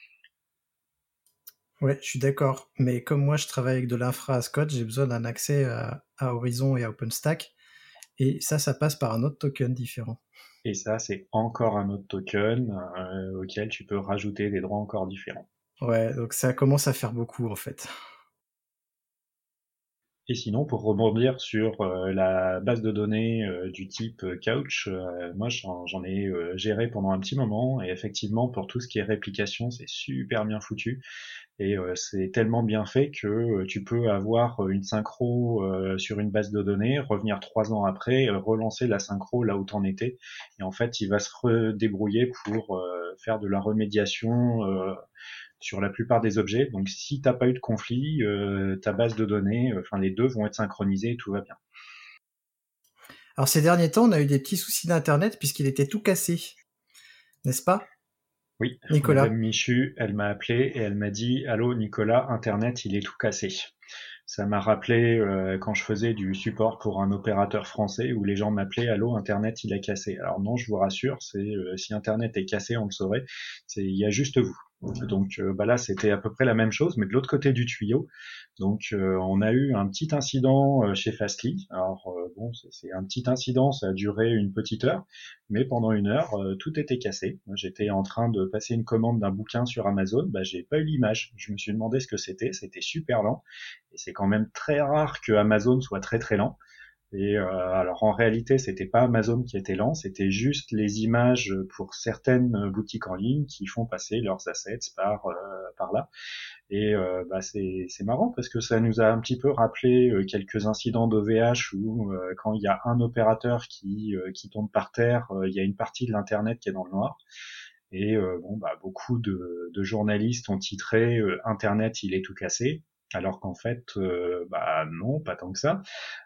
Ouais, je suis d'accord. Mais comme moi, je travaille avec de l'infra as code, j'ai besoin d'un accès à Horizon et à OpenStack. Et ça passe par un autre token différent. Et ça, c'est encore un autre token auquel tu peux rajouter des droits encore différents. Ouais, donc ça commence à faire beaucoup en fait. Et sinon, pour rebondir sur la base de données du type Couch, moi j'en ai géré pendant un petit moment et effectivement pour tout ce qui est réplication, c'est super bien foutu et c'est tellement bien fait que tu peux avoir une synchro sur une base de données, revenir 3 ans après, relancer la synchro là où t'en étais et en fait il va se redébrouiller pour faire de la remédiation sur la plupart des objets. Donc si t'as pas eu de conflit, ta base de données, enfin les deux vont être synchronisés et tout va bien. Alors ces derniers temps, on a eu des petits soucis d'internet puisqu'il était tout cassé, n'est-ce pas, Oui, Nicolas? Madame Michu, elle m'a appelé et elle m'a dit allô Nicolas, Internet il est tout cassé. Ça m'a rappelé quand je faisais du support pour un opérateur français où les gens m'appelaient allô Internet il a cassé. Alors non, je vous rassure, c'est si Internet est cassé, on le saurait. Il y a juste vous. Donc là c'était à peu près la même chose, mais de l'autre côté du tuyau. Donc on a eu un petit incident chez Fastly. Alors bon, c'est un petit incident, ça a duré une petite heure, mais pendant une heure tout était cassé. Moi, j'étais en train de passer une commande d'un bouquin sur Amazon, j'ai pas eu l'image. Je me suis demandé ce que c'était super lent. Et c'est quand même très rare que Amazon soit très très lent. Et alors en réalité, c'était pas Amazon qui était lent, c'était juste les images pour certaines boutiques en ligne qui font passer leurs assets par là. Et c'est marrant parce que ça nous a un petit peu rappelé quelques incidents d'OVH où quand il y a un opérateur qui tombe par terre, il y a une partie de l'internet qui est dans le noir. Et beaucoup de journalistes ont titré Internet il est tout cassé, alors qu'en fait non, pas tant que ça.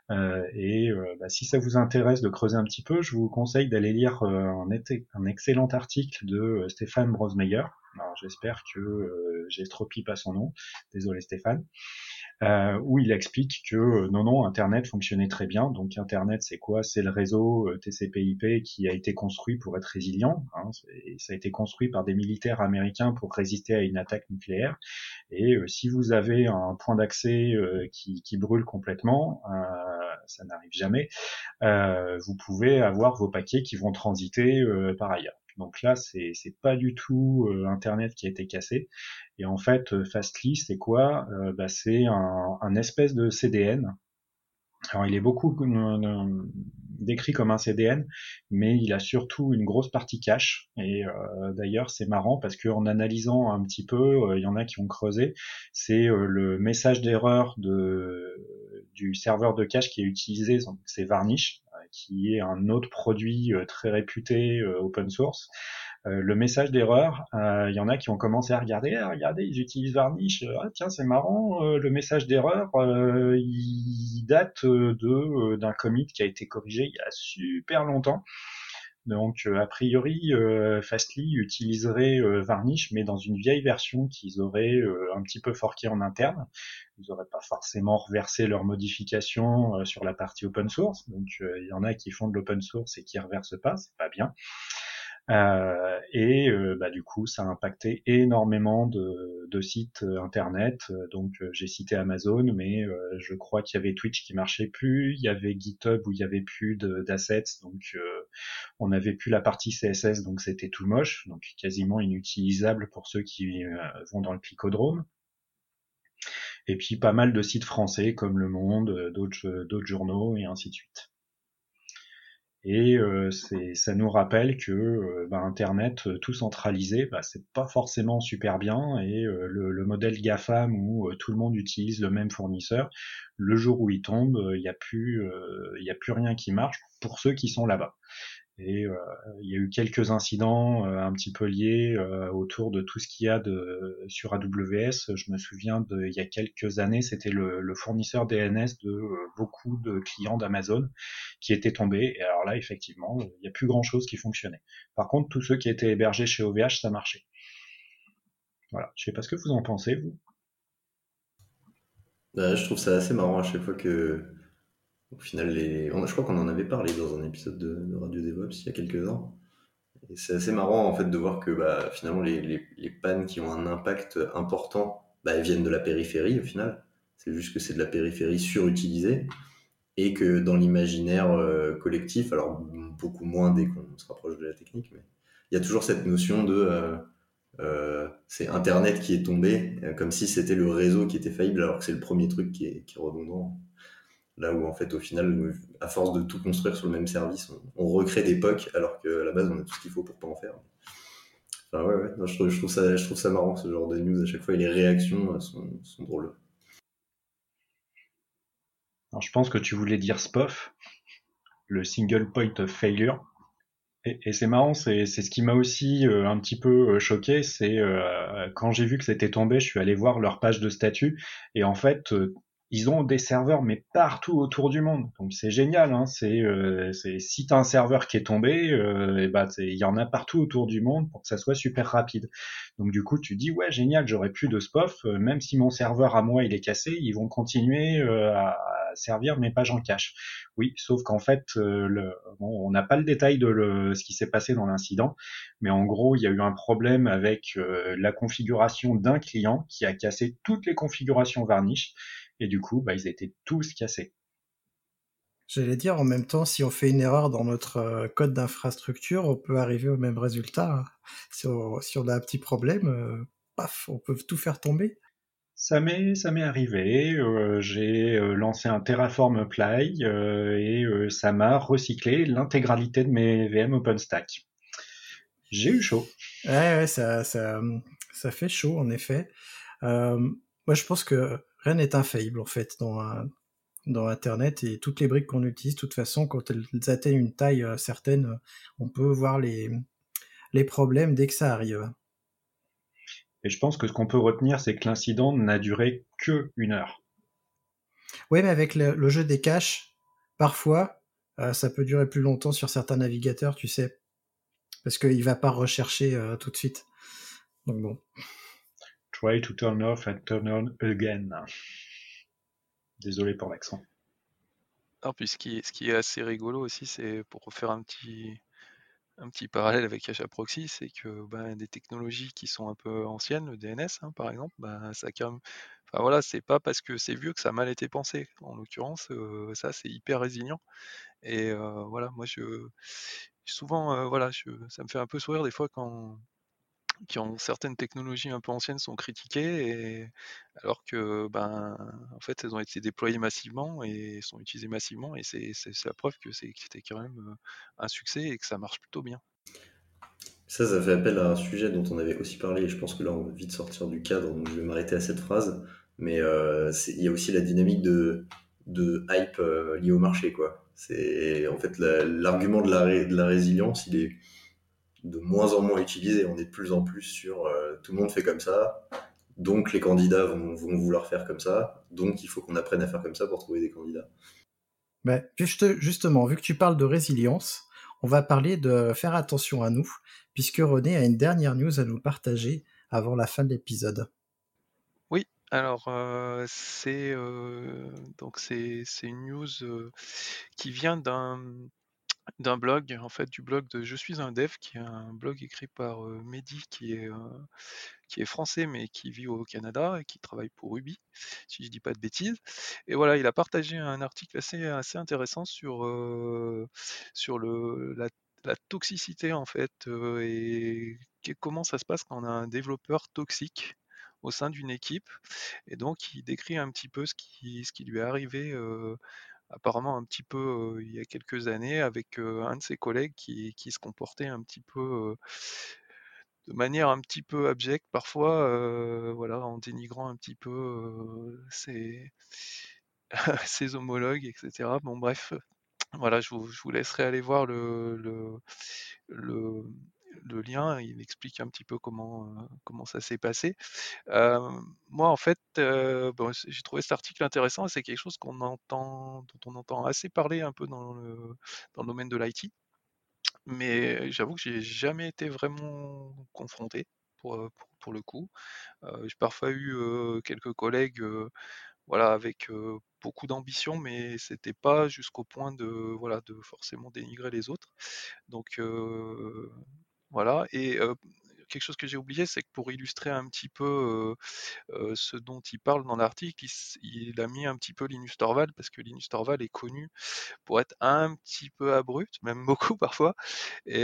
Si ça vous intéresse de creuser un petit peu, je vous conseille d'aller lire un excellent article de Stéphane Brosmeyer. Alors j'espère que j'estropie pas son nom, désolé Stéphane, où il explique que non, Internet fonctionnait très bien. Donc Internet, c'est quoi? C'est le réseau TCP/IP qui a été construit pour être résilient. Hein, ça a été construit par des militaires américains pour résister à une attaque nucléaire. Et si vous avez un point d'accès qui brûle complètement, ça n'arrive jamais, vous pouvez avoir vos paquets qui vont transiter par ailleurs. Donc là, c'est pas du tout Internet qui a été cassé. Et en fait, Fastly, c'est quoi? C'est un espèce de CDN. Alors, il est beaucoup décrit comme un CDN, mais il a surtout une grosse partie cache. Et d'ailleurs, c'est marrant parce qu'en analysant un petit peu, il y en a qui ont creusé. C'est le message d'erreur du serveur de cache qui est utilisé, c'est Varnish, qui est un autre produit très réputé open source. Le message d'erreur, il y en a qui ont commencé à regarder, regardez, ils utilisent Varnish, tiens c'est marrant, le message d'erreur, il date d'un commit qui a été corrigé il y a super longtemps. Donc a priori, Fastly utiliserait Varnish, mais dans une vieille version qu'ils auraient un petit peu forqué en interne. Ils n'auraient pas forcément reversé leurs modifications sur la partie open source. Donc il y en a qui font de l'open source et qui reversent pas, c'est pas bien. Du coup, ça a impacté énormément de sites internet. Donc, j'ai cité Amazon, mais je crois qu'il y avait Twitch qui marchait plus, il y avait GitHub où il y avait plus d'assets. Donc, On n'avait plus la partie CSS, donc c'était tout moche, donc quasiment inutilisable pour ceux qui vont dans le clicodrome. Et puis pas mal de sites français comme Le Monde, d'autres journaux et ainsi de suite. Et ça nous rappelle que Internet tout centralisé, c'est pas forcément super bien. Et le modèle GAFAM où tout le monde utilise le même fournisseur, le jour où il tombe, il y a plus rien qui marche pour ceux qui sont là-bas. Et il y a eu quelques incidents un petit peu liés autour de tout ce qu'il y a sur AWS. Je me souviens il y a quelques années, c'était le fournisseur DNS de beaucoup de clients d'Amazon qui était tombé. Et alors là, effectivement, il n'y a plus grand-chose qui fonctionnait. Par contre, tous ceux qui étaient hébergés chez OVH, ça marchait. Voilà. Je sais pas ce que vous en pensez, vous. Je trouve ça assez marrant à chaque fois que, au final, je crois qu'on en avait parlé dans un épisode de Radio DevOps il y a quelques ans. Et c'est assez marrant en fait de voir que finalement les pannes qui ont un impact important, elles viennent de la périphérie au final. C'est juste que c'est de la périphérie surutilisée et que dans l'imaginaire collectif, alors beaucoup moins dès qu'on se rapproche de la technique, mais il y a toujours cette notion de c'est Internet qui est tombé, comme si c'était le réseau qui était faillible, alors que c'est le premier truc qui est redondant. Là où en fait au final, à force de tout construire sur le même service, on recrée des POC alors qu'à la base on a tout ce qu'il faut pour pas en faire. Enfin ouais. Non, je trouve ça marrant ce genre de news à chaque fois et les réactions sont drôles. Alors, je pense que tu voulais dire SPOF, le single point of failure. Et c'est marrant, c'est ce qui m'a aussi un petit peu choqué, c'est quand j'ai vu que c'était tombé, je suis allé voir leur page de statut et en fait ils ont des serveurs mais partout autour du monde. Donc c'est génial, hein, c'est si t'as un serveur qui est tombé, il y en a partout autour du monde pour que ça soit super rapide. Donc du coup tu dis ouais génial, j'aurai plus de SPOF, même si mon serveur à moi il est cassé, ils vont continuer à servir mes pages en cache. Oui, sauf qu'en fait, on n'a pas le détail de ce qui s'est passé dans l'incident, mais en gros, il y a eu un problème avec la configuration d'un client qui a cassé toutes les configurations Varnish, et du coup, ils étaient tous cassés. J'allais dire, en même temps, si on fait une erreur dans notre code d'infrastructure, on peut arriver au même résultat. Si on a un petit problème, paf, on peut tout faire tomber. Ça m'est arrivé, j'ai lancé un Terraform Apply et ça m'a recyclé l'intégralité de mes VM OpenStack. J'ai eu chaud. Ouais, ça fait chaud, en effet. Moi, je pense que rien n'est infaillible, en fait, dans Internet, et toutes les briques qu'on utilise, de toute façon, quand elles atteignent une taille certaine, on peut voir les problèmes dès que ça arrive. Et je pense que ce qu'on peut retenir, c'est que l'incident n'a duré que 1 heure. Oui, mais avec le jeu des caches, parfois, ça peut durer plus longtemps sur certains navigateurs, tu sais, parce qu'il va pas rechercher tout de suite. Donc bon. Try to turn off and turn on again. Désolé pour l'accent. Alors, puis ce qui est assez rigolo aussi, c'est pour faire un petit parallèle avec HAProxy, c'est que des technologies qui sont un peu anciennes, le DNS par exemple, ça quand même. Enfin voilà, c'est pas parce que c'est vieux que ça a mal été pensé. En l'occurrence, ça c'est hyper résilient. Et voilà, moi souvent ça me fait un peu sourire des fois quand certaines technologies un peu anciennes sont critiquées, alors que en fait elles ont été déployées massivement et sont utilisées massivement, et c'est la preuve que c'était quand même un succès et que ça marche plutôt bien. Ça fait appel à un sujet dont on avait aussi parlé, et je pense que là on va vite sortir du cadre, donc je vais m'arrêter à cette phrase. Mais il y a aussi la dynamique de hype liée au marché, quoi. C'est en fait l'argument de la résilience, il est de moins en moins utilisé. On est de plus en plus sur tout le monde fait comme ça, donc les candidats vont vouloir faire comme ça, donc il faut qu'on apprenne à faire comme ça pour trouver des candidats. Justement, vu que tu parles de résilience, on va parler de faire attention à nous, puisque René a une dernière news à nous partager avant la fin de l'épisode. Oui, alors c'est une news qui vient d'un blog, en fait, du blog de Je suis un dev, qui est un blog écrit par Mehdi, qui est français mais qui vit au Canada et qui travaille pour Ruby, si je dis pas de bêtises. Et voilà, il a partagé un article assez intéressant sur la toxicité en fait, et comment ça se passe quand on a un développeur toxique au sein d'une équipe. Et donc il décrit un petit peu ce qui lui est arrivé apparemment un petit peu il y a quelques années avec un de ses collègues qui se comportait un petit peu de manière un petit peu abjecte parfois, voilà, en dénigrant un petit peu ses homologues, etc. Bon bref, voilà, je vous laisserai aller voir le, le lien. Il explique un petit peu comment ça s'est passé. Moi, en fait, bon, j'ai trouvé cet article intéressant. C'est quelque chose dont on entend assez parler un peu dans le domaine de l'IT. Mais j'avoue que j'ai jamais été vraiment confronté pour le coup. J'ai parfois eu quelques collègues voilà, avec beaucoup d'ambition, mais c'était pas jusqu'au point voilà, de forcément dénigrer les autres. Donc voilà. Et quelque chose que j'ai oublié, c'est que pour illustrer un petit peu ce dont il parle dans l'article, il a mis un petit peu Linus Torvald, parce que Linus Torvald est connu pour être un petit peu abrupt, même beaucoup parfois. Et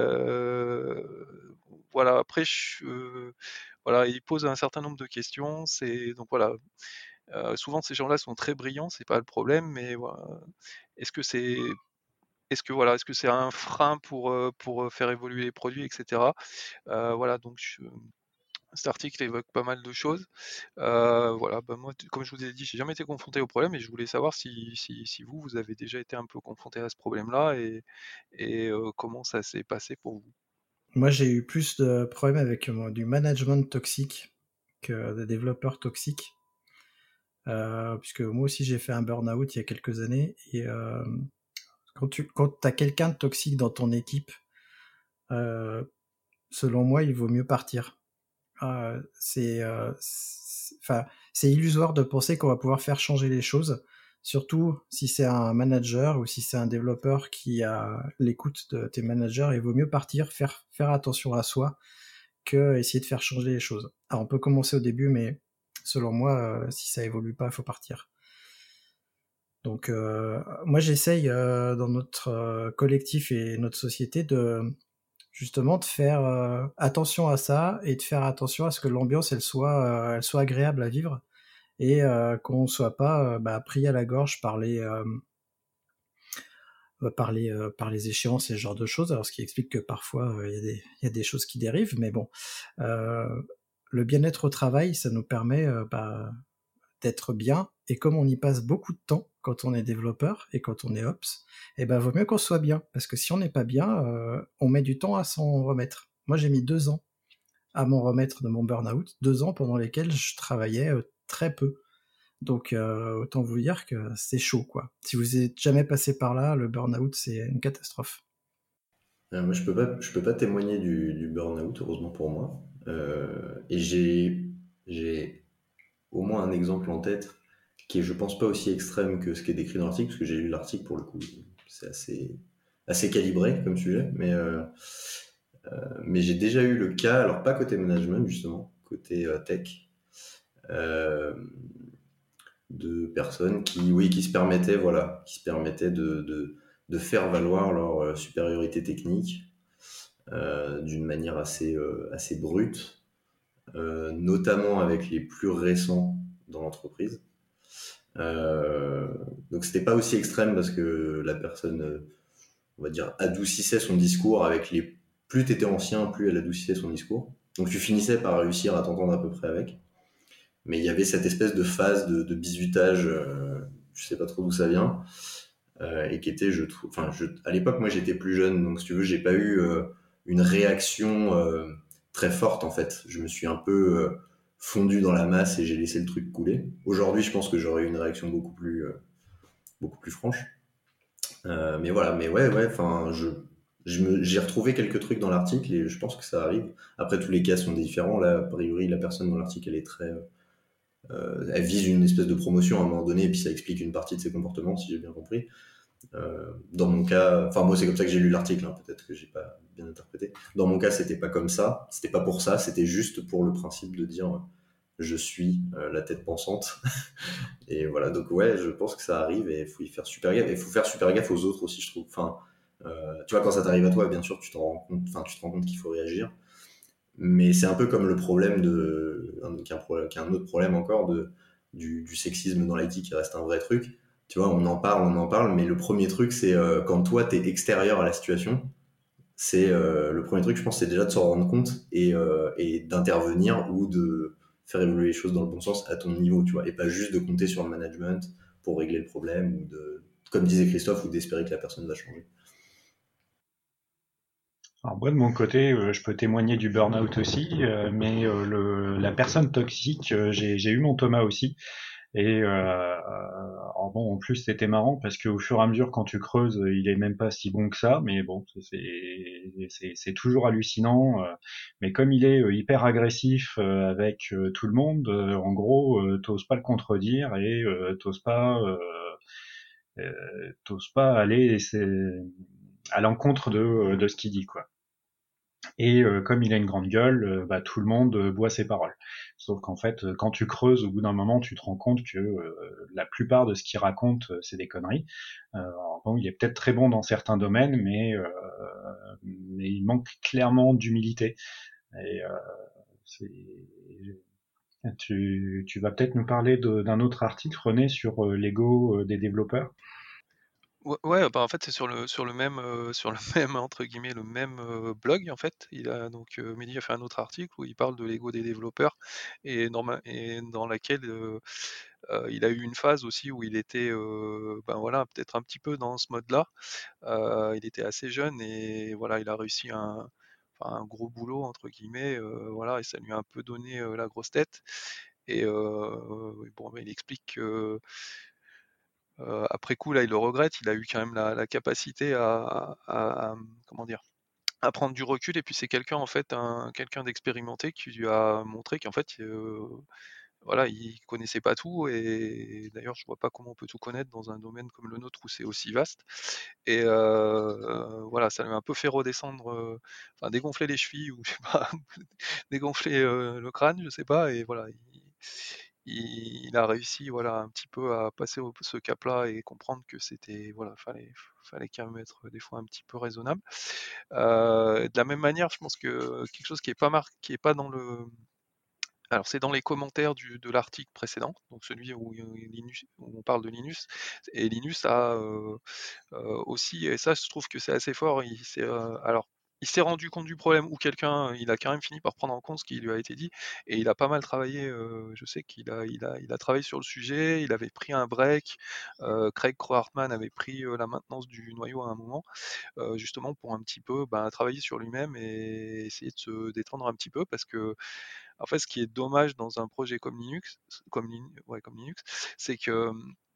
voilà, après, voilà, il pose un certain nombre de questions. Donc voilà, souvent ces gens-là sont très brillants, c'est pas le problème, mais voilà, est-ce que c'est voilà, est-ce que c'est un frein pour faire évoluer les produits, etc. Voilà, donc cet article évoque pas mal de choses. Voilà, bah moi, comme je vous ai dit, j'ai jamais été confronté au problème, et je voulais savoir si vous avez déjà été un peu confronté à ce problème-là, et comment ça s'est passé pour vous. Moi, j'ai eu plus de problèmes avec du management toxique que des développeurs toxiques. Puisque moi aussi, j'ai fait un burn-out il y a quelques années. Et quand tu as quelqu'un de toxique dans ton équipe, selon moi, il vaut mieux partir. C'est illusoire de penser qu'on va pouvoir faire changer les choses, surtout si c'est un manager ou si c'est un développeur qui a l'écoute de tes managers. Il vaut mieux partir, faire attention à soi, que essayer de faire changer les choses. Alors on peut commencer au début, mais selon moi, si ça évolue pas, il faut partir. Donc moi j'essaye dans notre collectif et notre société justement de faire attention à ça, et de faire attention à ce que l'ambiance elle soit agréable à vivre, et qu'on soit pas pris à la gorge par les échéances et ce genre de choses. Alors ce qui explique que parfois il y a des choses qui dérivent, mais bon, le bien-être au travail, ça nous permet d'être bien, et comme on y passe beaucoup de temps quand on est développeur et quand on est ops, vaut mieux qu'on soit bien, parce que si on n'est pas bien, on met du temps à s'en remettre. Moi j'ai mis 2 ans à m'en remettre de mon burn-out, 2 ans pendant lesquels je travaillais très peu. Donc autant vous dire que c'est chaud, quoi. Si vous êtes jamais passé par là, le burn-out c'est une catastrophe. Moi, je peux pas témoigner du burn-out, heureusement pour moi. Et j'ai au moins un exemple en tête qui est, je pense, pas aussi extrême que ce qui est décrit dans l'article, parce que j'ai lu l'article pour le coup, c'est assez calibré comme sujet, mais j'ai déjà eu le cas, alors pas côté management justement, côté tech, de personnes qui se permettaient, de faire valoir leur supériorité technique d'une manière assez brute, notamment avec les plus récents dans l'entreprise. Donc c'était pas aussi extrême, parce que la personne, on va dire, adoucissait son discours avec les... Plus t'étais ancien, plus elle adoucissait son discours. Donc tu finissais par réussir à t'entendre à peu près avec. Mais il y avait cette espèce de phase de bizutage, je sais pas trop d'où ça vient, et qui était, je trouve... à l'époque, moi j'étais plus jeune, donc si tu veux, j'ai pas eu une réaction très forte en fait. Je me suis un peu fondu dans la masse et j'ai laissé le truc couler. Aujourd'hui, je pense que j'aurais eu une réaction beaucoup plus franche. Mais voilà, mais ouais, enfin, j'ai retrouvé quelques trucs dans l'article et je pense que ça arrive. Après, tous les cas sont différents. Là, a priori, la personne dans l'article, elle est très... elle vise une espèce de promotion à un moment donné, et puis ça explique une partie de ses comportements, si j'ai bien compris. Dans mon cas, enfin moi c'est comme ça que j'ai lu l'article, hein, peut-être que j'ai pas bien interprété. Dans mon cas, c'était pas comme ça, c'était pas pour ça, c'était juste pour le principe de dire je suis la tête pensante. Et voilà, donc ouais, je pense que ça arrive, et il faut y faire super gaffe, et il faut faire super gaffe aux autres aussi, je trouve. Enfin, Tu vois, quand ça t'arrive à toi, bien sûr, tu te rends compte qu'il faut réagir. Mais c'est un peu comme le problème qui est un autre problème encore du sexisme dans l'IT qui reste un vrai truc. Tu vois, on en parle, mais le premier truc, c'est quand toi, t'es extérieur à la situation, c'est le premier truc, je pense, c'est déjà de s'en rendre compte et d'intervenir ou de faire évoluer les choses dans le bon sens à ton niveau, tu vois, et pas juste de compter sur le management pour régler le problème ou comme disait Christophe, ou d'espérer que la personne va changer. Alors moi de mon côté, je peux témoigner du burn-out aussi, mais la personne toxique, j'ai eu mon Thomas aussi. Et alors bon, en plus c'était marrant parce qu'au fur et à mesure quand tu creuses, il est même pas si bon que ça, mais bon, c'est toujours hallucinant. Mais comme il est hyper agressif avec tout le monde, en gros, t'oses pas le contredire et t'oses pas aller à l'encontre de ce qu'il dit, quoi. Et comme il a une grande gueule, bah, tout le monde boit ses paroles. Sauf qu'en fait, quand tu creuses, au bout d'un moment, tu te rends compte que la plupart de ce qu'il raconte, c'est des conneries. Alors bon, il est peut-être très bon dans certains domaines, mais il manque clairement d'humilité. Et tu vas peut-être nous parler d'un autre article, René, sur l'ego des développeurs. Ouais, bah en fait c'est sur le même sur le même entre guillemets le même blog en fait. Mehdi a fait un autre article où il parle de l'ego des développeurs et dans laquelle il a eu une phase aussi où il était ben voilà peut-être un petit peu dans ce mode-là. Il était assez jeune et voilà il a réussi un gros boulot entre guillemets voilà et ça lui a un peu donné la grosse tête et bon ben, il explique que après coup, là, il le regrette. Il a eu quand même la capacité comment dire, à prendre du recul. Et puis c'est quelqu'un en fait, quelqu'un d'expérimenté qui lui a montré qu'en fait, voilà, il connaissait pas tout. Et d'ailleurs, je vois pas comment on peut tout connaître dans un domaine comme le nôtre où c'est aussi vaste. Et voilà, ça lui a un peu fait redescendre, enfin dégonfler les chevilles ou je sais pas, dégonfler le crâne, je sais pas. Et voilà, il a réussi voilà un petit peu à passer ce cap-là et comprendre que c'était voilà fallait quand même être des fois un petit peu raisonnable. De la même manière, je pense que quelque chose qui est pas dans le alors c'est dans les commentaires de l'article précédent, donc celui où on parle de Linus, et Linus a aussi, et ça je trouve que c'est assez fort, il s'est rendu compte du problème, ou quelqu'un, il a quand même fini par prendre en compte ce qui lui a été dit, et il a pas mal travaillé, je sais qu'il a travaillé sur le sujet, il avait pris un break, Craig Crow-Hartman avait pris la maintenance du noyau à un moment, justement pour un petit peu travailler sur lui-même et essayer de se détendre un petit peu, parce que en fait, ce qui est dommage dans un projet comme Linux, comme Linux, c'est que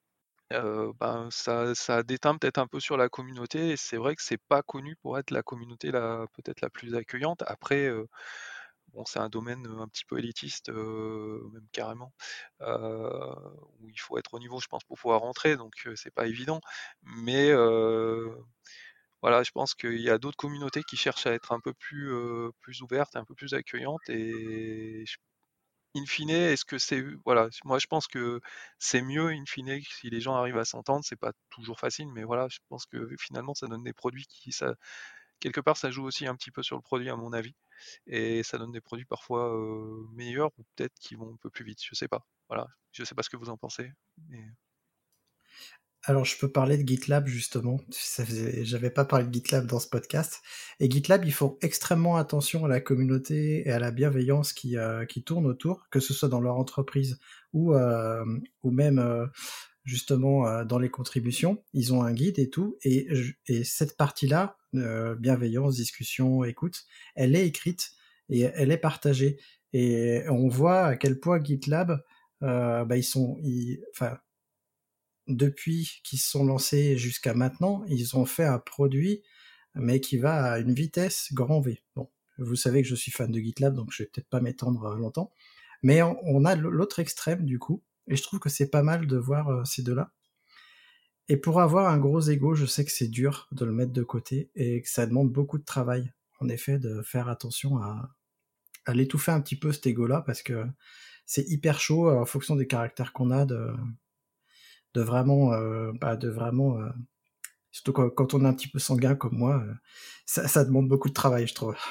ça déteint peut-être un peu sur la communauté. Et c'est vrai que c'est pas connu pour être la communauté peut-être la plus accueillante. Après, bon, c'est un domaine un petit peu élitiste, même carrément, où il faut être au niveau, je pense, pour pouvoir rentrer. Donc, c'est pas évident. Mais voilà, je pense qu'il y a d'autres communautés qui cherchent à être un peu plus ouvertes, un peu plus accueillantes. Et in fine, est-ce que c'est voilà, moi je pense que c'est mieux in fine si les gens arrivent à s'entendre. C'est pas toujours facile, mais voilà, je pense que finalement ça donne des produits quelque part ça joue aussi un petit peu sur le produit à mon avis, et ça donne des produits parfois meilleurs ou peut-être qui vont un peu plus vite. Je sais pas. Voilà, je sais pas ce que vous en pensez. Mais... Alors, je peux parler de GitLab, justement. J'avais pas parlé de GitLab dans ce podcast. Et GitLab, ils font extrêmement attention à la communauté et à la bienveillance qui tourne autour, que ce soit dans leur entreprise ou même, justement, dans les contributions. Ils ont un guide et tout. Et cette partie-là, bienveillance, discussion, écoute, elle est écrite et elle est partagée. Et on voit à quel point GitLab, enfin, depuis qu'ils se sont lancés jusqu'à maintenant, ils ont fait un produit, mais qui va à une vitesse grand V. Bon, vous savez que je suis fan de GitLab, donc je vais peut-être pas m'étendre longtemps. Mais on a l'autre extrême, du coup, et je trouve que c'est pas mal de voir ces deux-là. Et pour avoir un gros ego, je sais que c'est dur de le mettre de côté, et que ça demande beaucoup de travail, en effet, de faire attention à l'étouffer un petit peu cet ego-là, parce que c'est hyper chaud en fonction des caractères qu'on a de vraiment Surtout quand on est un petit peu sanguin comme moi, ça demande beaucoup de travail, je trouve.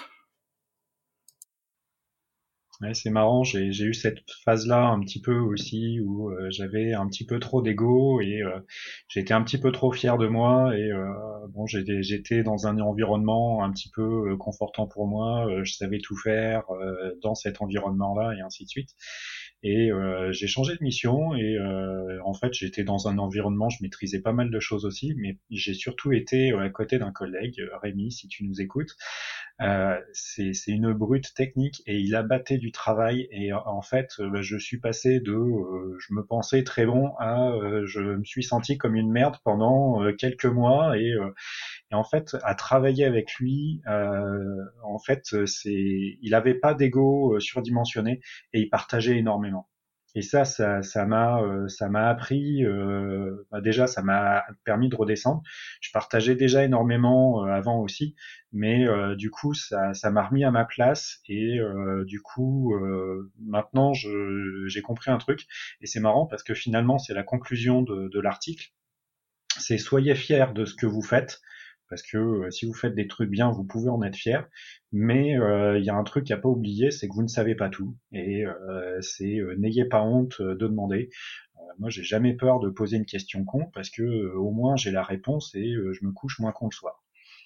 Ouais, c'est marrant, j'ai eu cette phase-là un petit peu aussi où j'avais un petit peu trop d'ego et j'étais un petit peu trop fier de moi et bon j'étais dans un environnement un petit peu confortant pour moi, je savais tout faire dans cet environnement-là et ainsi de suite. Et j'ai changé de mission et en fait j'étais dans un environnement, je maîtrisais pas mal de choses aussi, mais j'ai surtout été à côté d'un collègue, Rémi, si tu nous écoutes. C'est une brute technique et il abattait du travail et en fait je suis passé de je me pensais très bon à je me suis senti comme une merde pendant quelques mois et en fait à travailler avec lui en fait il avait pas d'ego surdimensionné et il partageait énormément. Et ça m'a appris. Déjà, ça m'a permis de redescendre. Je partageais déjà énormément avant aussi, mais du coup, ça m'a remis à ma place. Et du coup, maintenant, j'ai compris un truc. Et c'est marrant parce que finalement, c'est la conclusion de l'article. C'est soyez fiers de ce que vous faites. Parce que si vous faites des trucs bien, vous pouvez en être fier. Mais il y a un truc à pas oublier, c'est que vous ne savez pas tout. Et c'est n'ayez pas honte de demander. Moi, j'ai jamais peur de poser une question con parce que au moins j'ai la réponse et je me couche moins con le soir.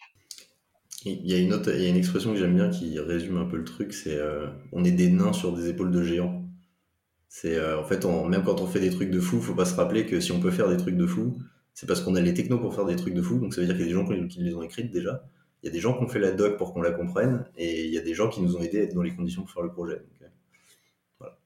Il y a une expression que j'aime bien qui résume un peu le truc, c'est on est des nains sur des épaules de géants. C'est en fait, même quand on fait des trucs de fou, faut pas se rappeler que si on peut faire des trucs de fou, c'est parce qu'on a les technos pour faire des trucs de fou. Donc ça veut dire qu'il y a des gens qui les ont écrites déjà. Il y a des gens qui ont fait la doc pour qu'on la comprenne, et il y a des gens qui nous ont aidés à être dans les conditions pour faire le projet. Donc, voilà.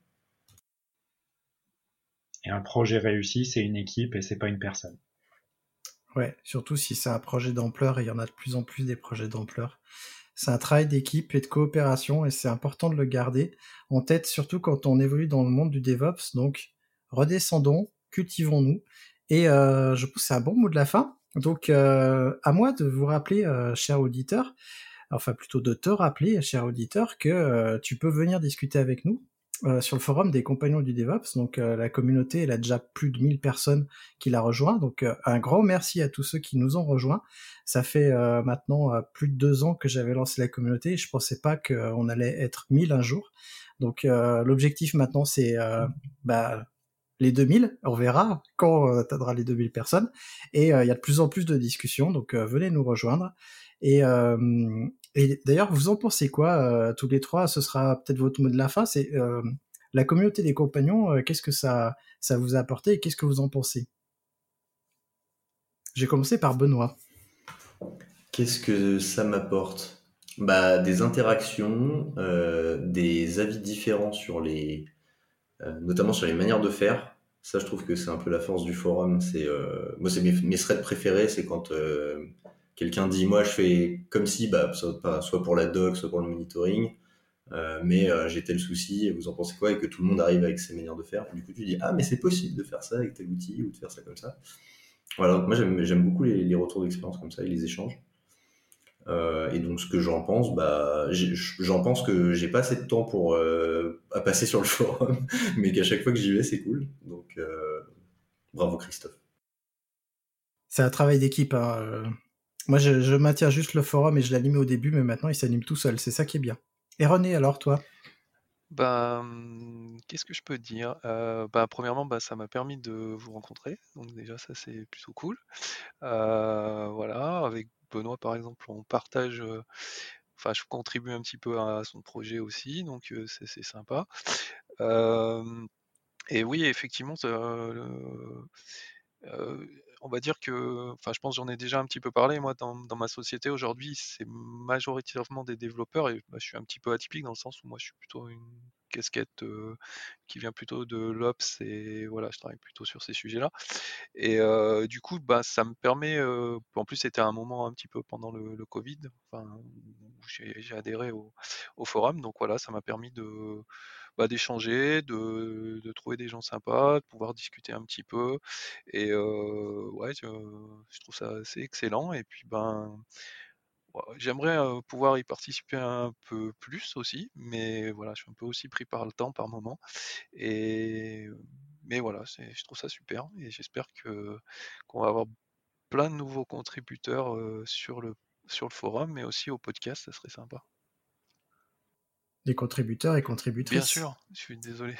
Et un projet réussi, c'est une équipe et c'est pas une personne. Ouais, surtout si c'est un projet d'ampleur, et il y en a de plus en plus des projets d'ampleur. C'est un travail d'équipe et de coopération, et c'est important de le garder en tête, surtout quand on évolue dans le monde du DevOps. Donc, redescendons, cultivons-nous, et je pense que c'est un bon mot de la fin. Donc, à moi de vous rappeler, cher auditeur, enfin plutôt de te rappeler, cher auditeur, que tu peux venir discuter avec nous sur le forum des compagnons du DevOps. Donc la communauté, elle a déjà plus de 1000 personnes qui la rejoint. Donc un grand merci à tous ceux qui nous ont rejoints. Ça fait maintenant plus de 2 ans que j'avais lancé la communauté et je pensais pas qu'on allait être 1000 un jour. Donc l'objectif maintenant c'est les 2000, on verra quand on atteindra les 2000 personnes. Et il y a de plus en plus de discussions, donc venez nous rejoindre. Et, et d'ailleurs, vous en pensez quoi tous les trois? Ce sera peut-être votre mot de la fin. C'est la communauté des compagnons. Qu'est-ce que ça vous a apporté et qu'est-ce que vous en pensez? J'ai commencé par Benoît. Qu'est-ce que ça m'apporte? Bah, des interactions, des avis différents sur notamment sur les manières de faire. Ça, je trouve que c'est un peu la force du forum. Moi, c'est mes threads préférés, c'est quand quelqu'un dit, moi, je fais comme si, bah, soit pour la doc, soit pour le monitoring, mais j'ai tel souci, et vous en pensez quoi? Et que tout le monde arrive avec ses manières de faire. Du coup, tu dis, ah, mais c'est possible de faire ça avec tel outil ou de faire ça comme ça. Voilà, donc moi, j'aime beaucoup les retours d'expérience comme ça et les échanges. Et donc ce que j'en pense, bah, j'en pense que j'ai pas assez de temps pour à passer sur le forum, mais qu'à chaque fois que j'y vais, c'est cool. Donc bravo Christophe. C'est un travail d'équipe. Moi, je maintiens juste le forum et je l'animais au début, mais maintenant, il s'anime tout seul. C'est ça qui est bien. Et René, alors toi? Qu'est-ce que je peux dire? Premièrement, ça m'a permis de vous rencontrer, donc déjà ça c'est plutôt cool. Voilà, avec Benoît par exemple, on partage, enfin je contribue un petit peu à son projet aussi, donc c'est sympa. Hem Et oui, effectivement, on va dire que, enfin, je pense que j'en ai déjà un petit peu parlé, moi, dans ma société aujourd'hui, c'est majoritairement des développeurs et je suis un petit peu atypique dans le sens où moi, je suis plutôt une casquette qui vient plutôt de l'Ops et voilà, je travaille plutôt sur ces sujets-là. Et du coup, ça me permet, en plus, c'était un moment un petit peu pendant le Covid, enfin, où j'ai adhéré au forum, donc voilà, ça m'a permis d'échanger, de trouver des gens sympas, de pouvoir discuter un petit peu. Et ouais, je trouve ça assez excellent. Et puis ouais, j'aimerais pouvoir y participer un peu plus aussi, mais voilà, je suis un peu aussi pris par le temps par moment. Et mais voilà, je trouve ça super et j'espère qu'on va avoir plein de nouveaux contributeurs sur le forum, mais aussi au podcast, ça serait sympa. Des contributeurs et Bien contributrices. sûr, je suis désolé.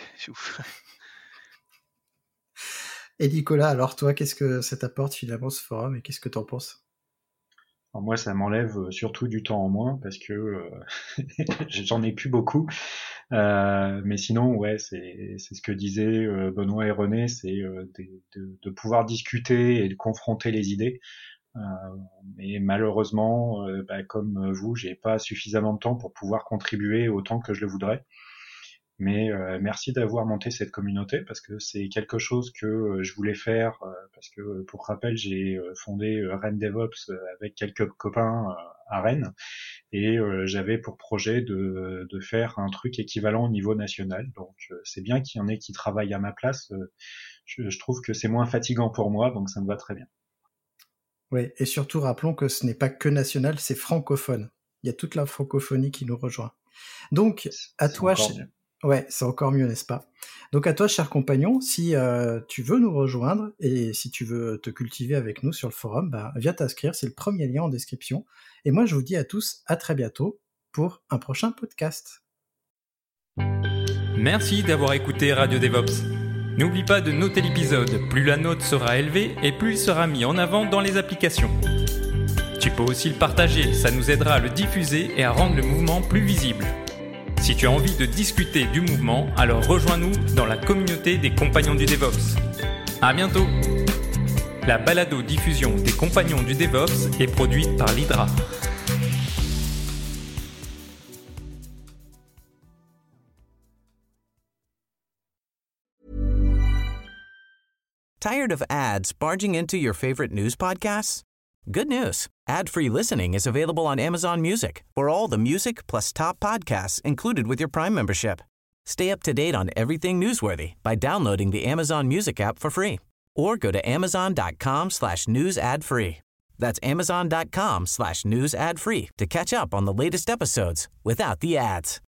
Et Nicolas, alors toi, qu'est-ce que ça t'apporte finalement ce forum et qu'est-ce que t'en penses? Alors moi, ça m'enlève surtout du temps en moins parce que j'en ai plus beaucoup. Mais sinon, ouais, c'est ce que disaient Benoît et René, c'est de pouvoir discuter et de confronter les idées. Mais malheureusement, comme vous, j'ai pas suffisamment de temps pour pouvoir contribuer autant que je le voudrais. Mais merci d'avoir monté cette communauté parce que c'est quelque chose que je voulais faire parce que pour rappel j'ai fondé Rennes DevOps avec quelques copains à Rennes et j'avais pour projet de faire un truc équivalent au niveau national. Donc c'est bien qu'il y en ait qui travaillent à ma place. Je trouve que c'est moins fatigant pour moi, donc ça me va très bien. Oui, et surtout rappelons que ce n'est pas que national, c'est francophone. Il y a toute la francophonie qui nous rejoint. Donc à toi, ouais, c'est encore mieux, n'est-ce pas? Donc à toi, cher compagnon, si tu veux nous rejoindre et si tu veux te cultiver avec nous sur le forum, viens t'inscrire, c'est le premier lien en description. Et moi, je vous dis à tous à très bientôt pour un prochain podcast. Merci d'avoir écouté Radio DevOps. N'oublie pas de noter l'épisode, plus la note sera élevée et plus il sera mis en avant dans les applications. Tu peux aussi le partager, ça nous aidera à le diffuser et à rendre le mouvement plus visible. Si tu as envie de discuter du mouvement, alors rejoins-nous dans la communauté des Compagnons du DevOps. À bientôt! La balado-diffusion des Compagnons du DevOps est produite par l'Hydra. Tired of ads barging into your favorite news podcasts? Good news. Ad-free listening is available on Amazon Music for all the music plus top podcasts included with your Prime membership. Stay up to date on everything newsworthy by downloading the Amazon Music app for free or go to amazon.com/news ad free. That's amazon.com/news ad free to catch up on the latest episodes without the ads.